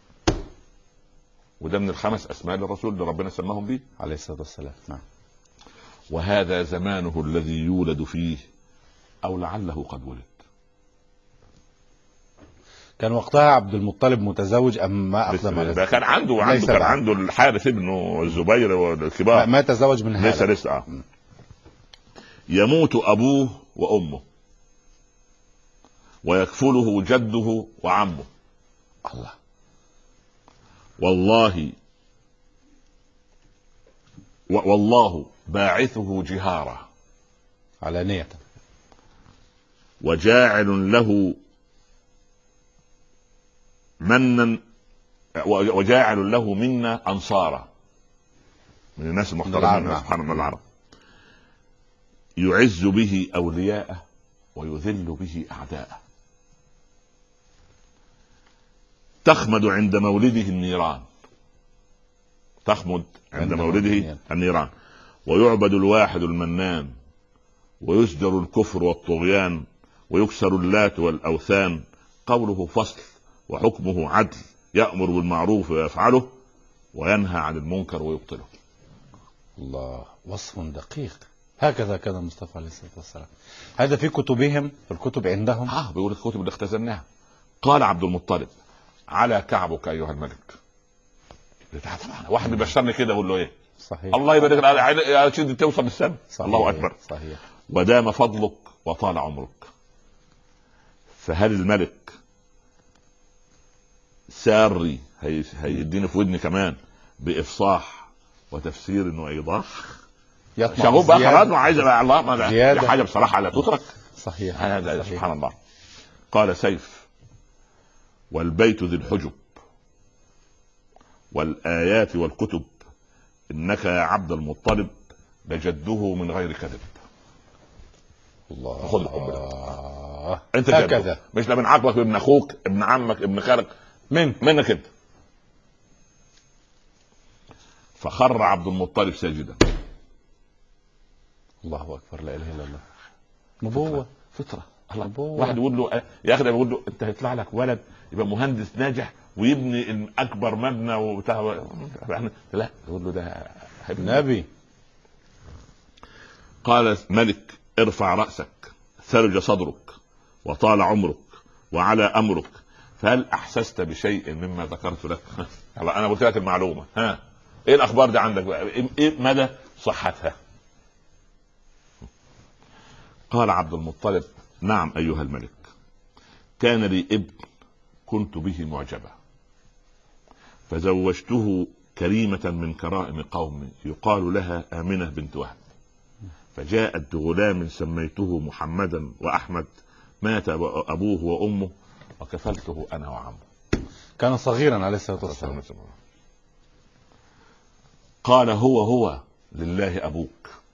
وده من الخمس أسماء للرسول اللي ربنا سماهم به عليه الصلاة والسلام. نعم. وهذا زمانه الذي يولد فيه، أو لعله قد ولد. كان وقتها عبد المطلب متزوج أم ما أقدم على ذلك؟ كان عنده الحارث ابنه الزبير والكبار، ما تزوج من هذا. لسه يموت أبوه وأمه ويكفله جده وعمه. الله. والله باعثه جهارا علانية، وجاعل له منا، وجاعل له منا أنصارا، من الناس المحترمين سبحان الله العرب، يعز به أولياءه ويذل به أعداءه. تخمد عند مولده النيران، تخمد عند مولده النيران، ويعبد الواحد المنان، ويزجر الكفر والطغيان، ويكسر اللات والأوثان. قوله فصل وحكمه عدل، يأمر بالمعروف ويفعله، وينهى عن المنكر ويبطله. الله، وصف دقيق. هكذا كان المصطفى عليه الصلاة والسلام. هذا في كتبهم، في الكتب عندهم. بيقول الكتب اللي اختزلناها. قال عبد المطلب: على كعبك أيها الملك. طبعا واحد بيبشرني كده اقول له ايه؟ صحيح. الله يبارك لك يا سيدي توصل للسما. الله اكبر. صحيح. ودام فضلك وطال عمرك. فهل الملك ساري هيديني في ودني كمان بافصاح وتفسير وايضاح؟ شغوب بقى خلاص وعايز الله ما حاجه بصراحه لا تترك. صحيح. هذا سبحان الله. قال سيف: والبيت ذي الحجب والآيات والكتب، إنك يا عبد المطلب لجده من غير كذب. الله. خذ الحب ده. انت هكذا، مش لا من عقبك، ابن اخوك، ابن عمك، ابن خالك، منك انت. فخر عبد المطلب ساجدا. الله اكبر. لا اله الا الله. نبوة، فطرة. واحد يقول له يا اخي، يقول له انت هيطلع لك ولد يبقى مهندس ناجح ويبني اكبر مبنى وبتاع، لا يقول له ده نبي. قال ملك: ارفع رأسك، ثلج صدرك، وطال عمرك، وعلى أمرك، فهل احسست بشيء مما ذكرت لك؟ انا قلت لك المعلومه، ها ايه الاخبار دي عندك بقى؟ ايه مدى صحتها؟ قال عبد المطلب: نعم ايها الملك، كان لي ابن كنت به معجبا، فزوجته كريمة من كرائم قومي يقال لها آمنة بنت وهب، فجاءت بغلام سميته محمدا وأحمد، مات أبوه وأمه وكفلته أنا وعمه. كان صغيرا عليه الصلاة والسلام. قال: هو لله أبوك.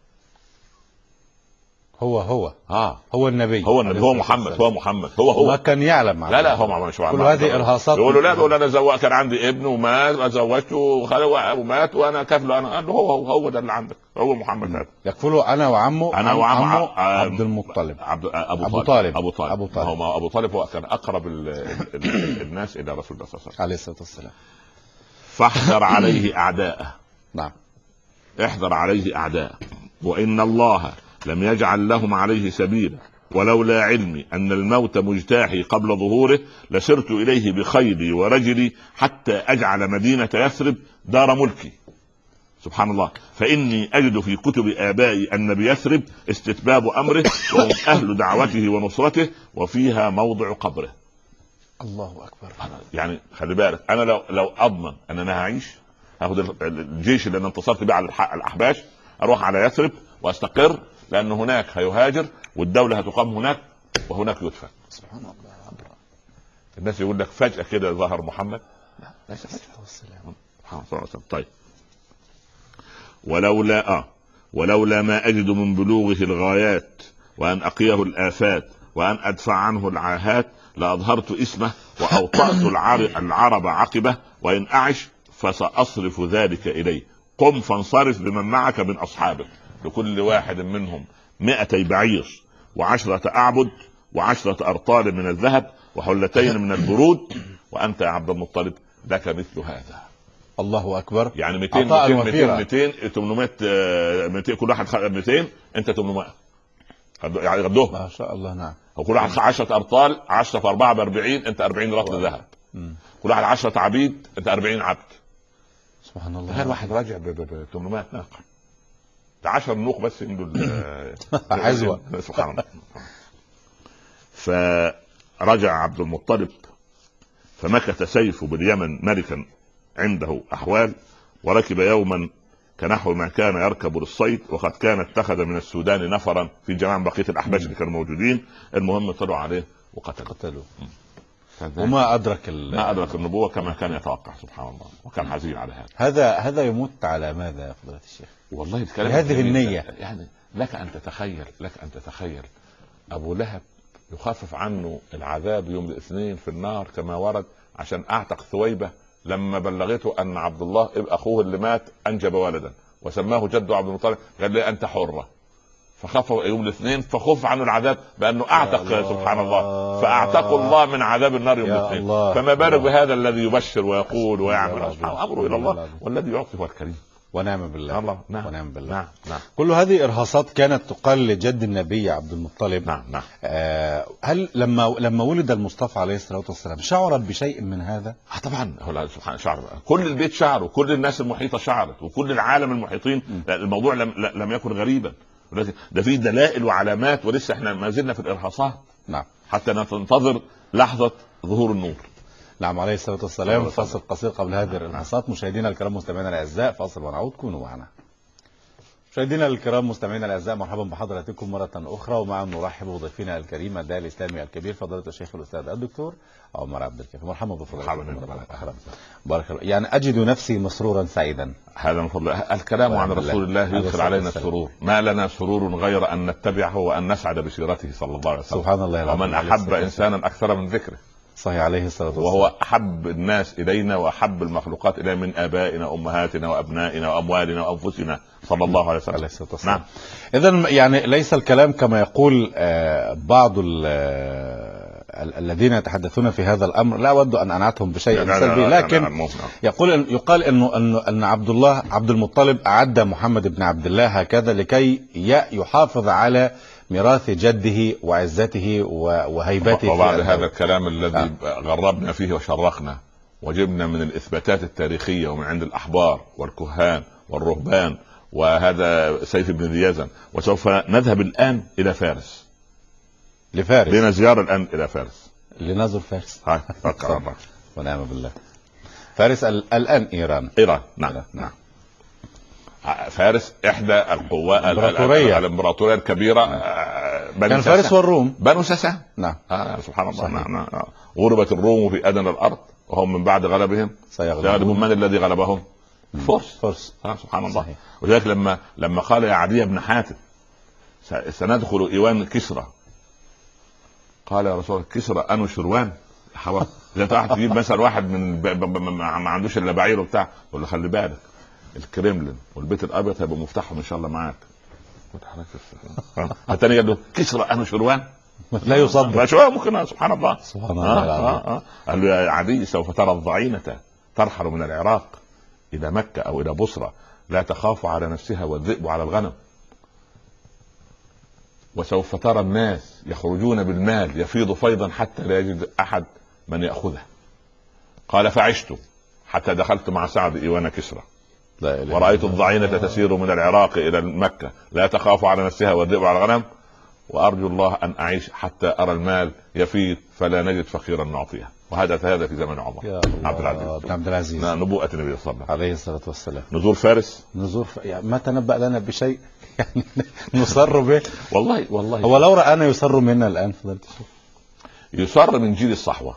هو النبي، هو محمد هو ما كان يعلم. لا هو مش كل هذه ارهاصات. يقول لا، يقول انا كان عندي ابن ومات، زوجته ومات وانا كفله. انا قال له هو ده اللي عندك، هو محمد هذا. يكفله انا وعمه عبد المطلب، ابو طالب. ابو طالب هو كان اقرب الناس الى رسول الله صلى الله عليه الصلاه والسلام. فاحذر عليه اعداءه. نعم، احذر عليه اعداءه، وان الله لم يجعل لهم عليه سبيلا، ولولا علمي أن الموت مجتاحي قبل ظهوره لسرت إليه بخيلي ورجلي حتى أجعل مدينة يثرب دار ملكي. سبحان الله. فإني أجد في كتب آبائي أن بيثرب استتباب أمره وهم أهل دعوته ونصرته، وفيها موضع قبره. الله أكبر. يعني خلي بالك، أنا لو أضمن أن أنا هعيش، هاخد الجيش اللي أنا انتصرت به على الأحباش، أروح على يثرب وأستقر، لأن هناك هيهاجر والدولة هتقام هناك وهناك يدفن. سبحان الله. الناس يقول لك فجأة كده ظهر محمد، لا ليس فجأة. طيب، ولولا ما أجد من بلوغه الغايات وأن أقيه الآفات وأن أدفع عنه العاهات لأظهرت اسمه وأوطأت العرب عقبه، وإن أعش فسأصرف ذلك إليه. قم فانصرف بمن معك من أصحابك، لكل واحد منهم 200 بعير و10 أعبد و10 أرطال من الذهب وحلتين من البرود، وأنت يا عبد المطلب لك مثل هذا. الله أكبر. يعني 200 800 كل واحد 200، أنت 800 يعني غدوه ما شاء الله. نعم. وكل واحد 10 أرطال، 10 في 4 ب40، أنت 40 رطل ذهب. كل واحد 10 عبيد، أنت 40 عبد. سبحان الله. هل واحد راجع ب 800 ناقة؟ 10 نوق بس عنده عزوة. سبحان الله. فرجع عبد المطلب فمكث سيف باليمن ملكا عنده أحوال، وركب يوما كنحو ما كان يركب للصيد، وقد كان اتخذ من السودان نفرا في جماعة بقية الأحباش اللي كانوا موجودين. المهم طلعوا عليه وقتلوه. وما أدرك النبوة كما كان يتوقع. سبحان الله. وكان حزين على هذا يموت على ماذا يا فضيلة الشيخ؟ والله الكلام هذه النية. يعني لك أن تتخيل أبو لهب يخفف عنه العذاب يوم الاثنين في النار كما ورد عشان أعتق ثويبة، لما بلغته أن عبد الله ابن أخوه اللي مات أنجب ولدا وسماه جده عبد المطلب، قال لي أنت حرة، فخف يوم الاثنين فخف عنه العذاب بأنه أعتق. سبحان الله. فأعتق الله من عذاب النار يوم الاثنين، فما بالك بهذا الذي يبشر ويقول ويعمل. أمره إلى الله، والذي يعطي هو الكريم. ونعم بالله. الله. نعم. ونعم بالله. نعم. كل هذه إرهاصات كانت تقال لجد النبي عبد المطلب. نعم. هل لما ولد المصطفى عليه الصلاة والسلام شعرت بشيء من هذا؟ طبعا. هو سبحان شعر، كل البيت شعر، وكل الناس المحيطة شعرت، وكل العالم المحيطين. الموضوع لم يكن غريبا، ده فيه دلائل وعلامات، ولسه احنا ما زلنا في الإرهاصات. نعم. حتى ننتظر لحظة ظهور النور. نعم عليه الصلاة والسلام. فاصل قصير قبل هذه الإرهاصات. مشاهدينا الكرام مستمعينا الأعزاء، فاصل ونعود، كونوا معنا. مشاهدينا الكرام مستمعينا الأعزاء، مرحبا بحضراتكم مرة أخرى، ومعا نرحب بضيفنا الكريم الداعي الإسلامي الكبير فضيلة الشيخ الأستاذ الدكتور عمر عبد الكافي. مرحبا بفضيلتكم. بارك الله. يعني أجد نفسي مسرورا سعيدا. هذا من فضل الكلام عن رسول الله يدخل علينا السرور. ما لنا سرور غير أن نتبعه وأن نسعد بسيرته صلى الله عليه وسلم. سبحان الله. ومن أحب إنسانا أكثر من ذكره. صحيح عليه الصلاة والسلام. وهو أحب الناس إلينا وأحب المخلوقات إلينا من آبائنا وأمهاتنا وأبنائنا وأموالنا وأنفسنا صلى الله عليه وسلم. الذين يتحدثون في هذا الأمر لا أود أن أنعتهم بشيء سلبي، لكن يقال أن عبد المطلب أعد محمد بن عبد الله هكذا لكي يحافظ على ميراث جده وعزته وهيبته. وبعد هذا الكلام الذي غربنا فيه وشرخنا وجبنا من الإثباتات التاريخية ومن عند الأحبار والكهان والرهبان وهذا سيف بن ذي يزن، وسوف نذهب الآن إلى فارس لفارس. لنا زيارة الآن إلى فارس، لنزور فارس. هاي فكر الله ونعم بالله. فارس الآن إيران. نعم. فارس إحدى القوات الإمبراطورية الكبيرة. كان فارس والروم بنو سسان. نعم. سبحان الله. نعم. غلبت الروم في أدنى الأرض وهم من بعد غلبهم سيغلبون. من الذي غلبهم؟ فرس. سبحان الله. ولذلك لما قال يا عدي بن حاتم سندخل إيوان كسرى، قال يا رسول الله كسرى أنو شروان حوار. إذا أنت واحد تجيب مثلا واحد من ما عندوش إلا بعير وبتاع، تقول له خلي بالك الكريملين والبيت الأبيض هيبقى مفتاحهم إن شاء الله معاك. الثاني قال له كسرى أنو شروان، لا يصدق. شو ممكن. سبحان الله. سبحان الله. قال له يا عدي سوف ترى الضعينة ترحل من العراق إلى مكة أو إلى بصرة، لا تخاف على نفسها والذئب على الغنم، وسوف ترى الناس يخرجون بالمال يفيض فيضا حتى لا يجد أحد من يأخذه. قال فعشت حتى دخلت مع سعد إيوان كسرى ورأيت الضعينة تسير من العراق إلى مكة لا تخاف على نفسها والذئب على الغنم، وأرجو الله أن أعيش حتى أرى المال يفيض فلا نجد فقيرا نعطيه. وهذا في زمن عمر عبد العزيز. نبوءة النبي صلى الله عليه الصلاة والسلام. نزور فارس. يعني ما تنبأ لنا بشيء يعني نصر به. والله هو لو رأنا يسر منا الآن فضلت يسر من جيل الصحوة.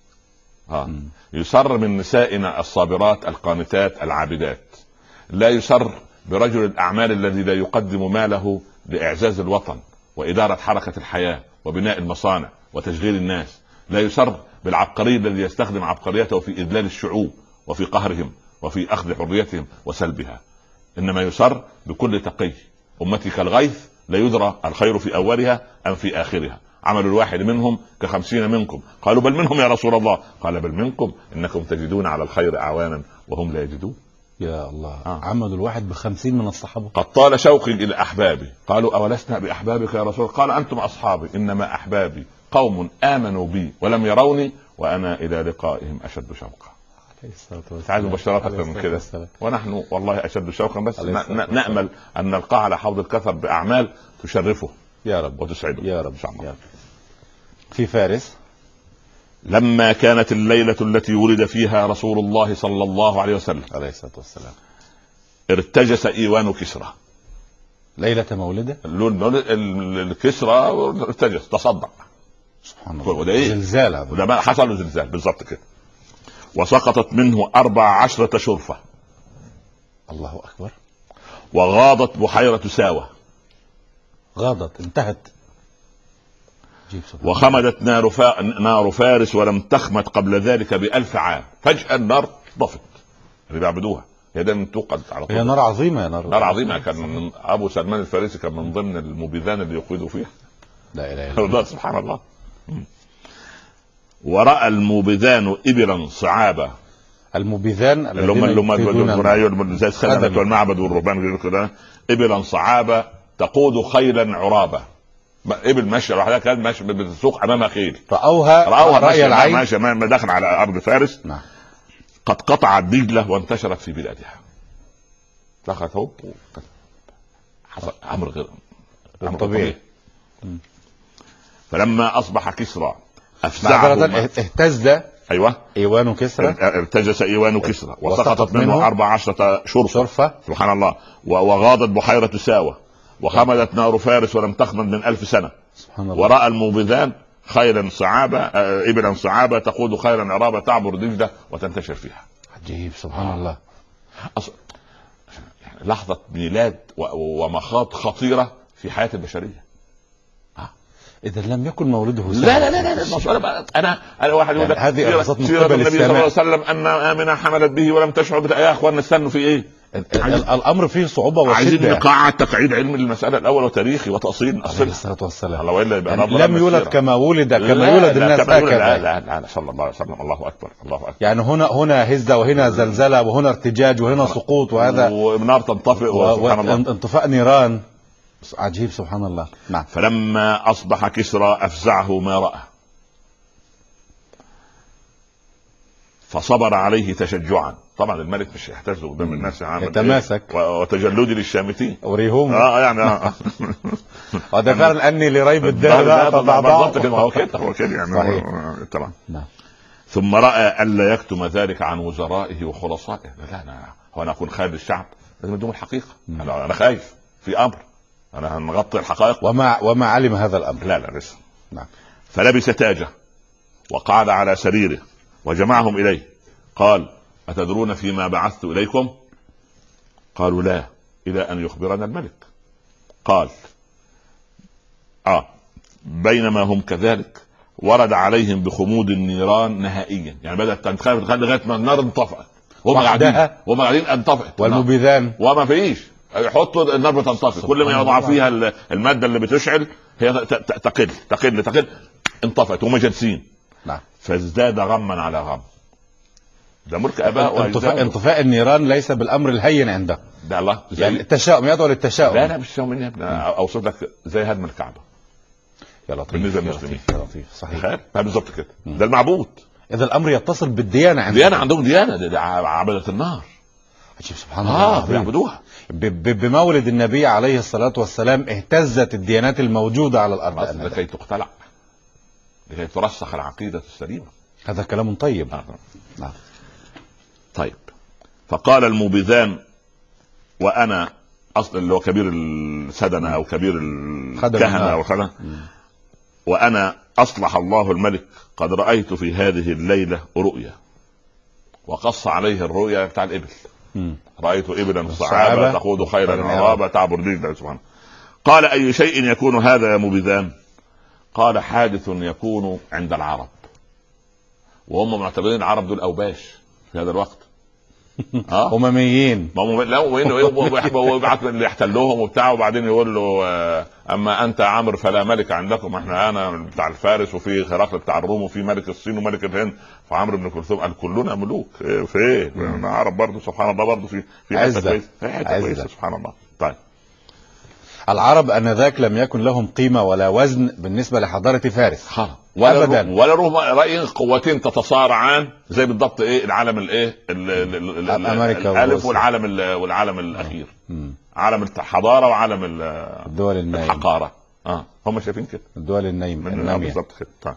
يسر من نسائنا الصابرات القانتات العابدات. لا يسر برجل الأعمال الذي لا يقدم ماله لإعزاز الوطن وإدارة حركة الحياة وبناء المصانع وتشغيل الناس. لا يسر بالعبقري الذي يستخدم عبقريته في إذلال الشعوب وفي قهرهم وفي أخذ حريتهم وسلبها. إنما يسر بكل تقي. أمتي كالغيث لا يدرى الخير في أولها أم في آخرها. عمل الواحد منهم ك50 منكم. قالوا بل منهم يا رسول الله. قال بل منكم إنكم تجدون على الخير أعوانا وهم لا يجدون. يا الله. عمل الواحد ب50 من الصحابة. قد طال شوقي إلى أحبابي. قالوا أولسنا بأحبابك يا رسول؟ قال أنتم أصحابي إنما أحبابي قوم آمنوا بي ولم يروني وأنا إلى لقائهم أشد شوقا. تعالوا مباشرة أكثر من كده. ونحن والله أشد شوقا، بس نأمل أن نلقى على حوض الكثر بأعمال تشرفه يا رب وتسعده يا رب. في فارس لما كانت الليلة التي ولد فيها رسول الله صلى الله عليه وسلم عليه الصلاة والسلام ارتجس إيوان كسرى. ليلة مولده الكسرى ارتجس تصدع. سبحان الله. وده ايه؟ زلزال. وده ما حصل له زلزال بالضبط كده. وسقطت منه 14 شرفة. الله أكبر. وغاضت بحيرة ساوة. غاضت انتهت. وخمدت نار فارس ولم تخمد قبل ذلك ب1000 عام. فجأة النار طفت اللي بيعبدوها. هي ده توقد على طول. هي نار عظيمة. نار عظيمة. كان أبو سلمان الفارسي كان من ضمن المبيذان اللي يقودوا فيها. لا إله إلا الله. سبحان الله. ورأى الموبذان إبلا صعابة. الموبذان اللي هم زي الخدمة والمعبد والرهبان كده. إبلا صعابة تقود خيلا عرابة. إبل ماشية لوحدها كانت ماشية بتسوق أمامها خيل. رأوها رأي العين. ماشية ما دخل على أرض فارس. نعم. قد قطعت دجلة وانتشرت في بلادها. دخلت هو حصل أمر غير طبيعي. فلما أصبح كسرى أفزعه. اهتز. أيوة. إيوان كسرى. ارتجس إيوان كسرى وسقطت منه 14 شرفة. سبحان الله. وغاضت بحيرة ساوة. وخمدت نار فارس ولم تخمد من 1000 سنة. سبحان الله. ورأى الموبذان خيلا صعابة إبلا صعابة تقود خيلا عرابة تعبر دجلة وتنتشر فيها. عجيب. سبحان الله. لحظة ميلاد ومخاض خطيرة في حياة البشرية. إذا لم يكن مولده لا. أنا واحد يقول لك هذه سيرة النبي صلى الله عليه وسلم أن آمنة حملت به ولم تشعر يا أخوان نستنوا في إيه؟ الامر فيه صعوبه وشده. عايزين نقعد تقعيد علم المساله الاول وتاريخي وتاصيل عليه الصلاه والسلام. يعني لم يولد كما ولد، كما يولد الناس هكذا. لا صلى الله عليه وسلم. الله اكبر الله اكبر. يعني هنا هزه، وهنا زلزله، وهنا ارتجاج، وهنا سقوط، وهذا ونار تنطفئ، وسبحان الله انطفاء نيران عجيب سبحان الله. نعم. فلما اصبح كسرى افزعه ما راى، فصبر عليه تشجعا. طبعا الملك مش يحتز قدام الناس، يتماسك وتجلدي للشامتين وريهم يعني وده فعلا اني لريب الدهر بالضبط كده. هو كده يعني طبعا. نعم. ثم راى الا يكتم ذلك عن وزرائه وخلصائه. لا انا اكون خالد الشعب، لازم ادوم الحقيقه. انا خايف في امر، انا هنغطي الحقائق. وما علم هذا الامر. لا لسه. نعم. فلبس تاجه وقعد على سريره وجمعهم اليه. قال: أتدرون فيما بعثت إليكم؟ قالوا: لا، إلى أن يخبرنا الملك. قال: بينما هم كذلك ورد عليهم بخمود النيران نهائيا. يعني بدأت تنخفض لغاية ما النار انطفأت، وهم قاعدين انطفأت والمبيذان وما فيش يحطوا النار بتنطفئ. كل ما يضع فيها المادة اللي بتشعل هي تقل انطفأت وهم جالسين. نعم. فازداد غما على غم. ده ملك اباء انطفاء النيران ليس بالامر الهين عنده. ده الله يعني التشاؤم يدعو للتشاؤم. لا مش تشاؤم يا ابني. اوصف لك زي هدم الكعبه. يا لطيف بالنسبه للمسلمين. يا لطيف صحيح. بالظبط كده. ده المعبود. اذا الامر يتصل بالديانه عندهم. ديانه عندهم، ديانه عبده النار. عجيب سبحان الله. بيعبدوها. بمولد النبي عليه الصلاه والسلام اهتزت الديانات الموجوده على الارض لكي تقتلع، لكي ترسخ العقيده السليمه. هذا كلام طيب. نعم. طيب. فقال الموبذان، وانا اصلا اللي هو كبير السدنه او كبير الكهنه او خدنه، وانا اصلح الله الملك قد رايت في هذه الليله رؤيا. وقص عليه الرؤيا بتاع الابل. رايت ابلا صعابه تقود خيرا عرابه تعبر دجله. سبحانه. قال: اي شيء يكون هذا يا موبذان؟ قال: حادث يكون عند العرب. وهم معتبرين العرب دول اوباش في هذا الوقت. أمميين. ويبعث اللي يحتلوهم وبتاع، وبعدين يقول له: اما انت عمرو فلا ملك عندكم. انا بتاع الفارس، وفي هرقل بتاع الروم، وفي ملك الصين وملك الهند. فعمرو بن كلثوم قال: كلنا ملوك. في عرب برضه سبحان الله، برضه في حته كويسه سبحان الله. طيب. العرب انذاك لم يكن لهم قيمه ولا وزن بالنسبه لحضاره فارس ابدا، ولا راي قوتين تتصارعان زي بالضبط العالم الالف والعالم الاخير. عالم الحضاره وعالم الدول النايمه الحقاره. هم شايفين كده الدول النايمه بالضبط كده. طيب.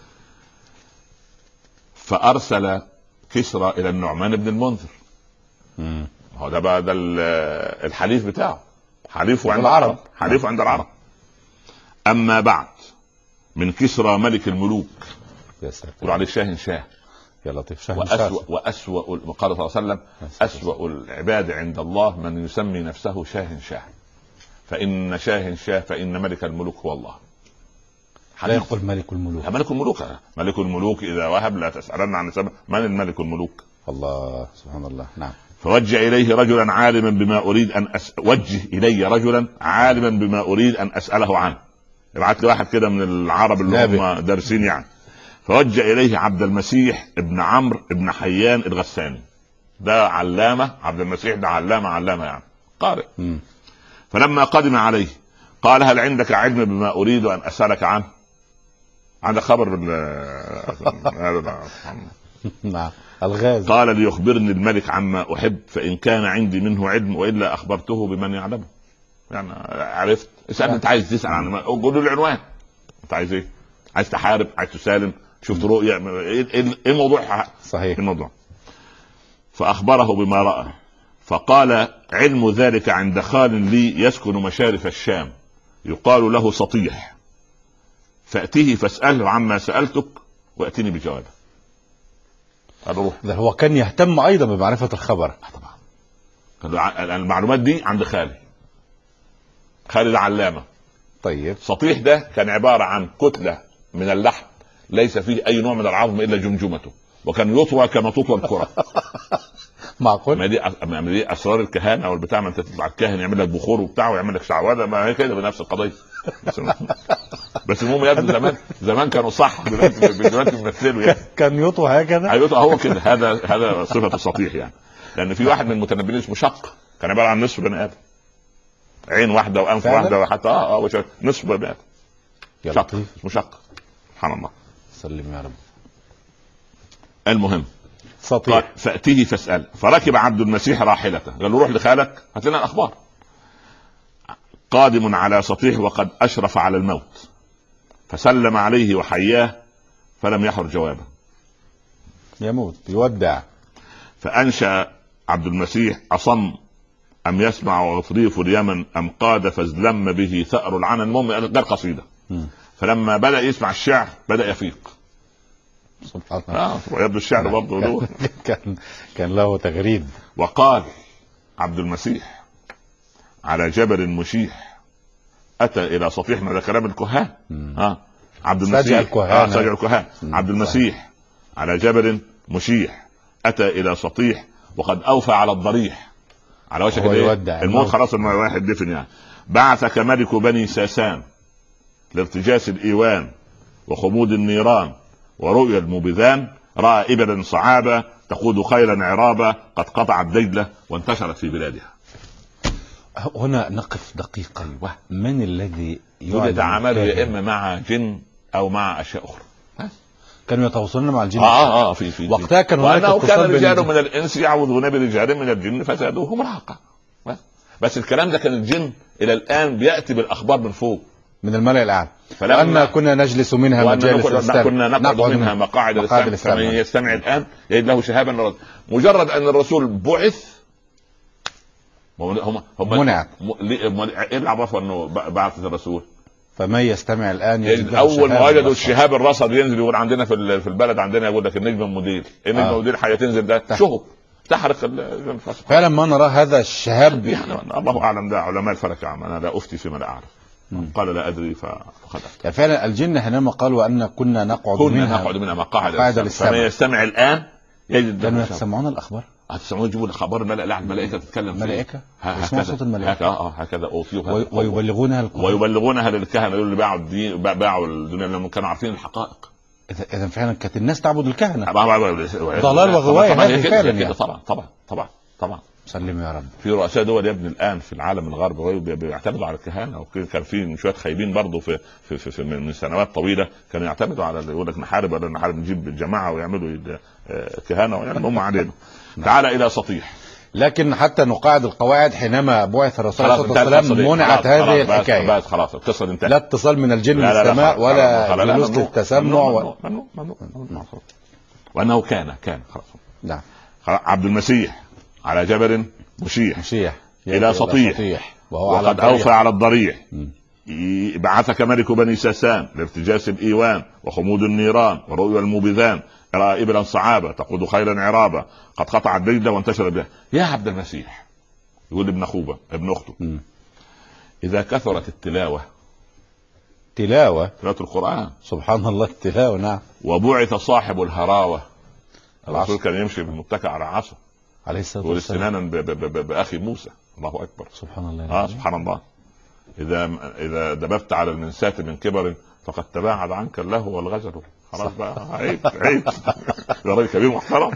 فارسل كسرى الى النعمان بن المنذر. هو ده بقى ده الحليف بتاعه، حليفه عند العرب، حليفه عند العرب. اما بعد، من كسرى ملك الملوك. يقول عليه شاه شاه. يا لطيف. وأسوأ قال صلى الله عليه وسلم: أسوأ العباد عند الله من يسمي نفسه شاه شاه، فإن شاه شاه فإن ملك الملوك هو الله. لا يقول ملك الملوك. ملك الملوك. ملك الملوك إذا وهب لا تسألن عن سبب من الملك الملوك. الله سبحان الله. نعم. فوجه إليه رجلا عالما بما أريد أن وجه إلي رجلا عالما بما أريد أن أسأله عنه. ابعت لي واحد كده من العرب اللي هم دارسين يعني. فوجه إليه عبد المسيح ابن عمرو ابن حيان الغساني. ده علامة. عبد المسيح ده علامة يعني قارئ. فلما قدم عليه قال: هل عندك علم بما أريد أن أسألك عنه؟ عندك خبر نعم. الغاز. قال: ليخبرني الملك عما أحب، فإن كان عندي منه علم، وإلا أخبرته بمن يعلمه. يعني عرفت. اسألني انت عايز تسأل عن، قول له العنوان. انت عايز ايه؟ عايز تحارب؟ عايز تسالم؟ شفت رؤيا؟ ايه الموضوع؟ صحيح الموضوع. فأخبره بما رأى. فقال: علم ذلك عند خال لي يسكن مشارف الشام، يقال له سطيح، فأتيه فاسأله عما سألتك وأتني بجوابه. الروح ده هو كان يهتم أيضا بمعرفة الخبر. طبعا المعلومات دي عند خالي ده علامة. طيب. سطيح ده كان عبارة عن كتلة من اللحم ليس فيه أي نوع من العظم إلا جمجمته، وكان يطوى كما تطوى الكرة. معقول؟ ما دي اسرار الكهانه والبتاع، ما انت تطلع الكاهن يعمل لك بخور وبتاع ويعمل لك شعوذه، ما هي كده بنفس القضيه. بس المهم يا ابني زمان كانوا صح، دلوقتي بيمثلوا يعني. كان يطوى هكذا. هيطوى هو كده. هذا صفه السطيح يعني. لان في واحد من المتنبلين اسمه شق، كان عباره عن نصف بني ادم، عين واحده وانف واحده وحتى نصف بني ادم. شق اسمه شق، سبحان الله. سلم يا رب. المهم سطيح. فأتيه فاسأل. فركب عبد المسيح راحلته، قال له روح لخالك هات لنا الأخبار. قادم على سطيح وقد أشرف على الموت، فسلم عليه وحياه فلم يحر جوابه. يموت يودع. فأنشأ عبد المسيح أصم أم يسمع غطريف اليمن أم قاد فازلم به ثأر العنن. المهم قال قصيدة. فلما بدأ يسمع الشعر بدأ يفيق. سبحان الله. ويبدو الشعر برضه له كان له تغريد. وقال عبد المسيح على جبل مشيح أتى إلى سطيح. من كلام الكهان. عبد المسيح سجع الكهان. عبد المسيح على جبل مشيح أتى إلى سطيح وقد أوفى على الضريح، على وشك الموت خلاص، الواحد دفن يعني. بعثك ملك بني ساسان لارتجاس الإيوان وخمود النيران ورؤيا المبذان، رأى إبلا صعابة تقود خيلا عرابة قد قطعت دجلة وانتشرت في بلادها. هنا نقف دقيقة. من الذي يتعامل يا إما مع جن أو مع أشياء أخرى؟ كانوا يتواصلون مع الجن. في وقتها كان رجال من الإنس يعوذون برجال من الجن فزادوهم رهقا. بس الكلام ده كان الجن إلى الآن بيأتي بالأخبار من فوق، من الملأ الأعلى. فلما كنا نجلس منها مجالس الإسلام، كنا نقعد منها مقاعد الإسلام، فمن يستمع الآن يجد له شهابا رصدا. مجرد أن الرسول بعث هم منعت. ايه اللي عرفوا انه بعث الرسول؟ فمن يستمع الان يجد اول ما وجدوا الشهاب الرصد ينزل يقول عندنا في البلد عندنا يقول لك النجم المدير، النجم المدير حيتنزل ده شهب تحرق فعلا ما نرى هذا الشهاب يعني. الله اعلم، ده علماء الفلك، انا لا افتي فيما لا اعرف. قال لا ادري فخلفت. يعني فعلا الجن حينما قالوا ان كنا نقعد منها مقاعد السمع، فمن يستمع الان يجد. كانوا يسمعون الاخبار، هتسمعون يجيبوا الخبر. الملائكه تتكلم، ملائكه يسمعوا صوت الملائكه هكذا اوتيوها ويبلغونها للكهنه، يقولوا اللي باعوا الدنيا لانهم كانوا عارفين الحقائق. اذا فعلا كانت الناس تعبد الكهنه، ضلال وغوايه هذه فعلا يعني. طبعا سلم يا رب. في رؤساء دول يا ابني الان في العالم الغربي بيعتمدوا على الكهنه، وكان في شويه خايبين برضه في من سنوات طويله كانوا يعتمدوا على يقول لك نحارب ولا نحارب، نجيب الجماعه ويعملوا كهنه ويعملوا هم علينا. تعال الى سطيح. لكن حتى نقاعد القواعد حينما بعث الرسول صلى الله عليه وسلم منعت هذه الحكايه. خلاص القصه انتهت. لا اتصال من الجن للسماء ولا جلوس للتسمع وانه كان خلاص. نعم. عبد المسيح على جبل مشيح الى سطيح وقد اوفى على الضريح. بعثك ملك بني ساسان لارتجاس الايوان وخمود النيران ورؤيا المبذان، رأى إبلا صعابة تقود خيلا عرابة قد قطعت دجلة وانتشر بها. يا عبد المسيح، يقول ابن أخته إذا كثرت تلاوة القرآن، سبحان الله، التلاوة نعم، وبعث صاحب الهراوة. الرسول كان يمشي بالمتكئ على عصا عليه الصلاة والسلام، والاستنانا بأخي موسى. الله أكبر، سبحان الله. سبحان الله. إذا دببت على المنسات من كبر فقد تباعد عنك اللهو والغزل. خلاص بقى، عيب ده راجل كبير محترم.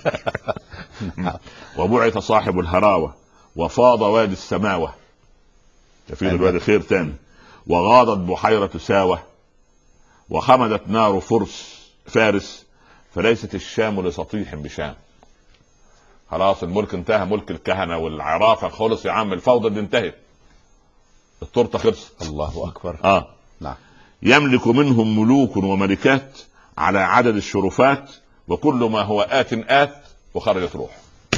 وبعث صاحب الهراوة وفاض وادي السماوة، يفيض الوادي خير تاني، وغاضت بحيرة ساوة وخمدت نار فارس فليست الشام لسطيح بشام. خلاص الملك انتهى، ملك الكهنة والعرافة خلص يا عم، الفوضى دي انتهت، التورته خلصت. الله اكبر. نعم. يملك منهم ملوك وملكات على عدد الشرفات، وكل ما هو آت وخرجت روح.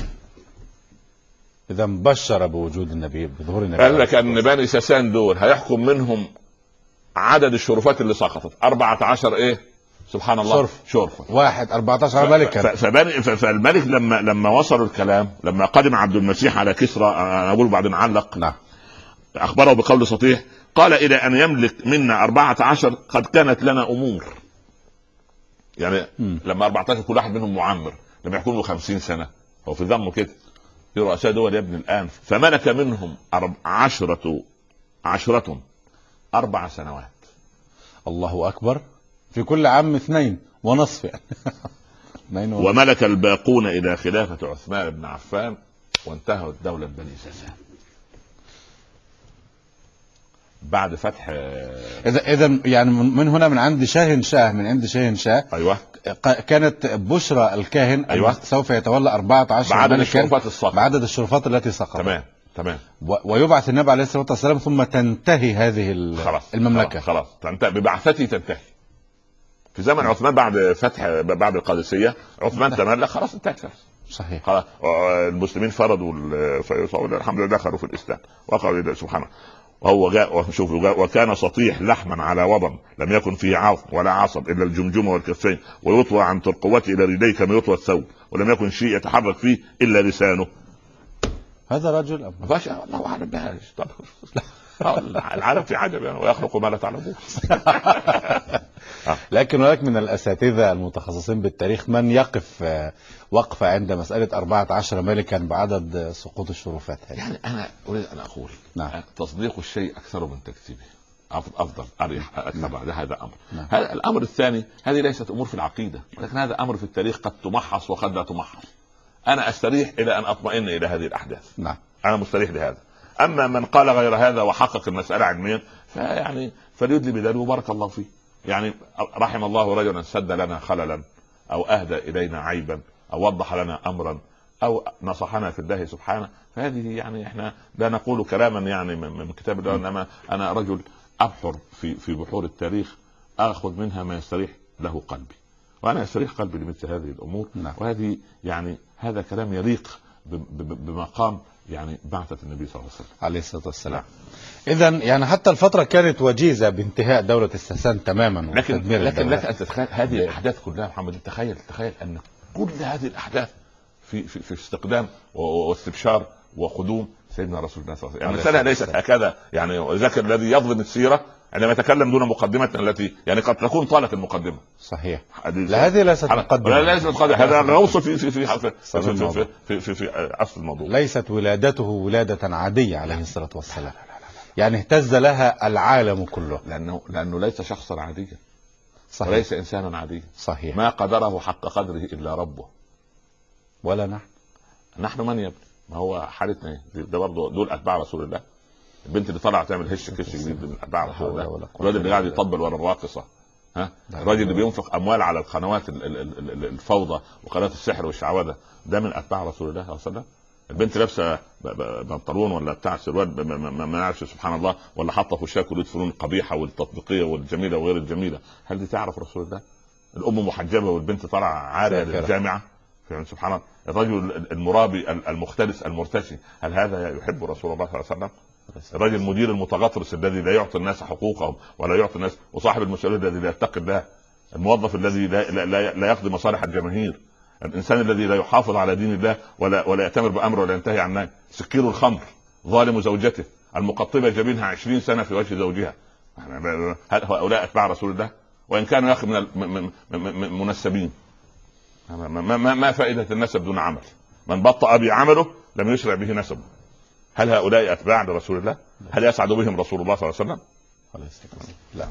اذا بشر بوجود النبي، بظهور النبي. قال لك ان بني ساسان دول هيحكم منهم عدد الشرفات اللي سقطت 14 سبحان الله شرفة. واحد 14 ملكا. فالملك لما وصلوا الكلام، لما قدم عبد المسيح على كسرى، انا اقول بعدين علق. نعم. أخبره بقول سطيح قال إلى أن يملك منا 14 قد كانت لنا أمور. يعني لما 14 كل واحد منهم معمر، لما يكونوا 50 سنة هو في ذمه كده. في رؤساء دول يا ابن الآن فملك منهم 10 4 سنوات. الله أكبر. في كل عام 2.5 يعني. وملك الباقون إلى خلافة عثمان بن عفان وانتهت دولة بني ساسان بعد فتح. إذا يعني من هنا من عند شاهنشاه أيوة. كانت بشرى الكاهن أيوة. سوف يتولى 14 بعدد الشرفات الساقطة. بعدد الشرفات التي سقطت. تمام. ويبعث النبي عليه الصلاة والسلام ثم تنتهي هذه المملكة. خلاص تنتهي ببعثته، تنتهي في زمن عثمان بعد القادسية. عثمان تملك، خلاص انتهت. صحيح. خلاص المسلمين فرضوا الحمد لله دخلوا في الإسلام وقالوا سبحانه. وهو جاء وكان سطيح لحما على وضم لم يكن فيه عظم ولا عصب الا الجمجمه والكفين ويطوى عن ترقوته الى رجليه كما يطوى الثوب ولم يكن شيء يتحرك فيه الا لسانه. هذا رجل ما فيش الله اعلم بهاش. العالم في عجب يعني ويخلق ما لا تعلمون. لكن هناك من الأساتذة المتخصصين بالتاريخ من يقف وقفة عند مسألة 14 ملكا بعدد سقوط الشرفات. يعني أنا أريد أن أقول نعم. تصديق الشيء أكثر من تكذيبه أفضل أريح أكثر. هذا أمر. نعم. هذا الأمر الثاني، هذه ليست أمور في العقيدة ولكن هذا أمر في التاريخ قد تمحص وقد لا تمحص. أنا أستريح إلى أن أطمئن إلى هذه الأحداث. نعم. أنا مستريح لهذا. أما من قال غير هذا وحقق المسألة علميا فيعني فليدلي بدليل وبارك الله فيه. يعني رحم الله رجلا سد لنا خللا او اهدى الينا عيبا او وضح لنا امرا او نصحنا في الله سبحانه. فهذه يعني احنا لا نقول كلاما يعني من كتاب الله، انما انا رجل ابحر في بحور التاريخ اخذ منها ما يستريح له قلبي، وانا يستريح قلبي لمثل هذه الامور. وهذه يعني هذا كلام يليق بمقام يعني بعثة النبي صلى الله عليه وسلم عليه الصلاة والسلام. إذا يعني حتى الفترة كانت وجيزة بانتهاء دولة الساسان تماما. لكن لك أن تتخيل هذه الأحداث كلها محمد. تخيل أن كل هذه الأحداث في استقدام واستبشار وقدوم سيدنا رسول الله صلى الله عليه وسلم. يعني المسألة ليست هكذا يعني ذاك الذي يظلم السيرة عندما يتكلم دون مقدمة التي يعني قد تكون طالت المقدمة. صحيح. لا هذه ليست مقدمة. لا ليست مقدمة. هذا غوص في أصل الموضوع. ليست ولادته ولادة عادية عليه الصلاة والسلام. يعني اهتز لها العالم كله لأنه ليس شخصا عاديا. صحيح. وليس إنسانا عاديا. صحيح. ما قدره حق قدره إلا ربه ولا نحن من يبني. ما هو حالتنا ايه ده برضه. دول اتباع رسول الله. البنت اللي طلعت تعمل هش كش جديد من اتباع رسول الله. الراجل اللي قاعد يطبل ورا الراقصه. الراجل اللي بينفق اموال على القنوات الفوضى وقنوات السحر والشعوذه ده من اتباع رسول الله صلى الله عليه وسلم. البنت لابسه بنطلون ولا بتاع سروال ما نعرفش سبحان الله، ولا حاطه في وشها كل الفنون القبيحه والتطبيقيه والجميله وغير الجميله. هل دي تعرف رسول الله؟ الام محجبه والبنت طالعه عاريه للجامعه. يعني سبحان الله. الرجل المرابي المختلس المرتشي هل هذا يحب رسول الله صلى الله عليه وسلم؟ الرجل المدير المتغطرس الذي لا يعطي الناس حقوقهم ولا يعطي الناس، وصاحب المسؤوليه الذي لا يتقي الله، الموظف الذي لا يقضي مصالح الجماهير، الانسان الذي لا يحافظ على دين الله ولا يأتمر بامره ولا ينتهي عن نهي، سكير الخمر، ظالم زوجته، المقطبه جبينها 20 سنه في وجه زوجها. هؤلاء اتباع رسول الله وان كانوا ياخذ من المنسبين. ما فائده النسب دون عمل؟ من بطأ بعمله لم يسرع به نسبه. هل هؤلاء اتباع لرسول الله؟ هل يسعد بهم رسول الله صلى الله عليه وسلم؟ لا.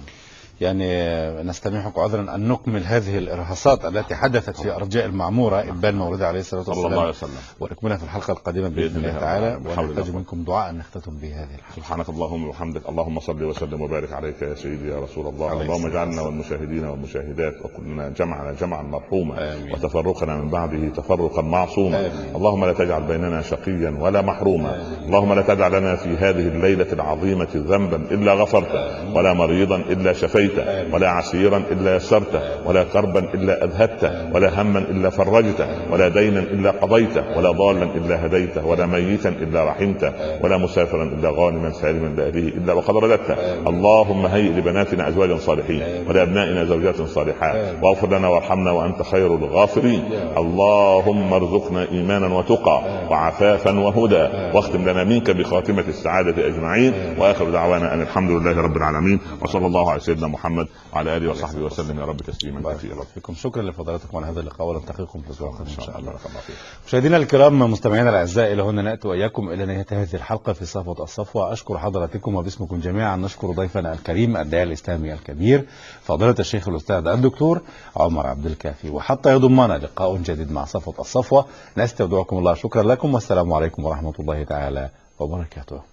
يعني نستميحك عذرا أن نكمل هذه الإرهاصات التي حدثت في أرجاء المعمورة إبان مولده عليه الصلاة والسلام ونكملها في الحلقة القادمة بإذن الله تعالى، ونحتاج منكم دعاء نختتم به هذه الحلقة. سبحانك اللهم وبحمدك، اللهم صل وسلم وبارك عليك يا سيدي يا رسول الله. اللهم اجعلنا والمشاهدين والمشاهدات وكلنا جمعا مرحوما وتفرقنا من بعده تفرقا معصوما. اللهم لا تجعل بيننا شقيا ولا محروما. اللهم لا تدع لنا في هذه الليلة العظيمة ذنبا إلا غفرته، ولا مريضا إلا شفيته، ولا عسيرا إلا يسرته، ولا كربا إلا أذهبته، ولا هما إلا فرجته، ولا دينا إلا قضيته، ولا ضالا إلا هديته، ولا ميتا إلا رحمته، ولا مسافرا إلا غانما سالما لأهله إلا وقد رددته. اللهم هيئ لبناتنا أزواجا صالحين ولأبنائنا زوجات صالحات، واغفر لنا وارحمنا وأنت خير الغافرين. اللهم ارزقنا إيمانا وتقى وعفافا وهدى، واختم لنا منك بخاتمة السعادة أجمعين. وآخر دعوانا أن الحمد لله رب العالمين، وصلى الله على سيدنا محمد. محمد وعلى اله وصحبه وسلم يا رب تسليما كثيرا. شكرا لفضلاتكم على هذا اللقاء ونلتقيكم في الاسبوع القادم ان شاء الله. بارك الله فيك. مشاهدينا الكرام مستمعينا الاعزاء، الى هنا ناتي واياكم الى نهايه هذه الحلقه في صفوه الصفوه. اشكر حضراتكم وباسمكم جميعا نشكر ضيفنا الكريم الداعيه الاسلامي الكبير فضيله الشيخ الاستاذ الدكتور عمر عبد الكافي. وحتى يضمنا لقاء جديد مع صفوه الصفوه نستودعكم الله. شكرا لكم والسلام عليكم ورحمه الله تعالى وبركاته.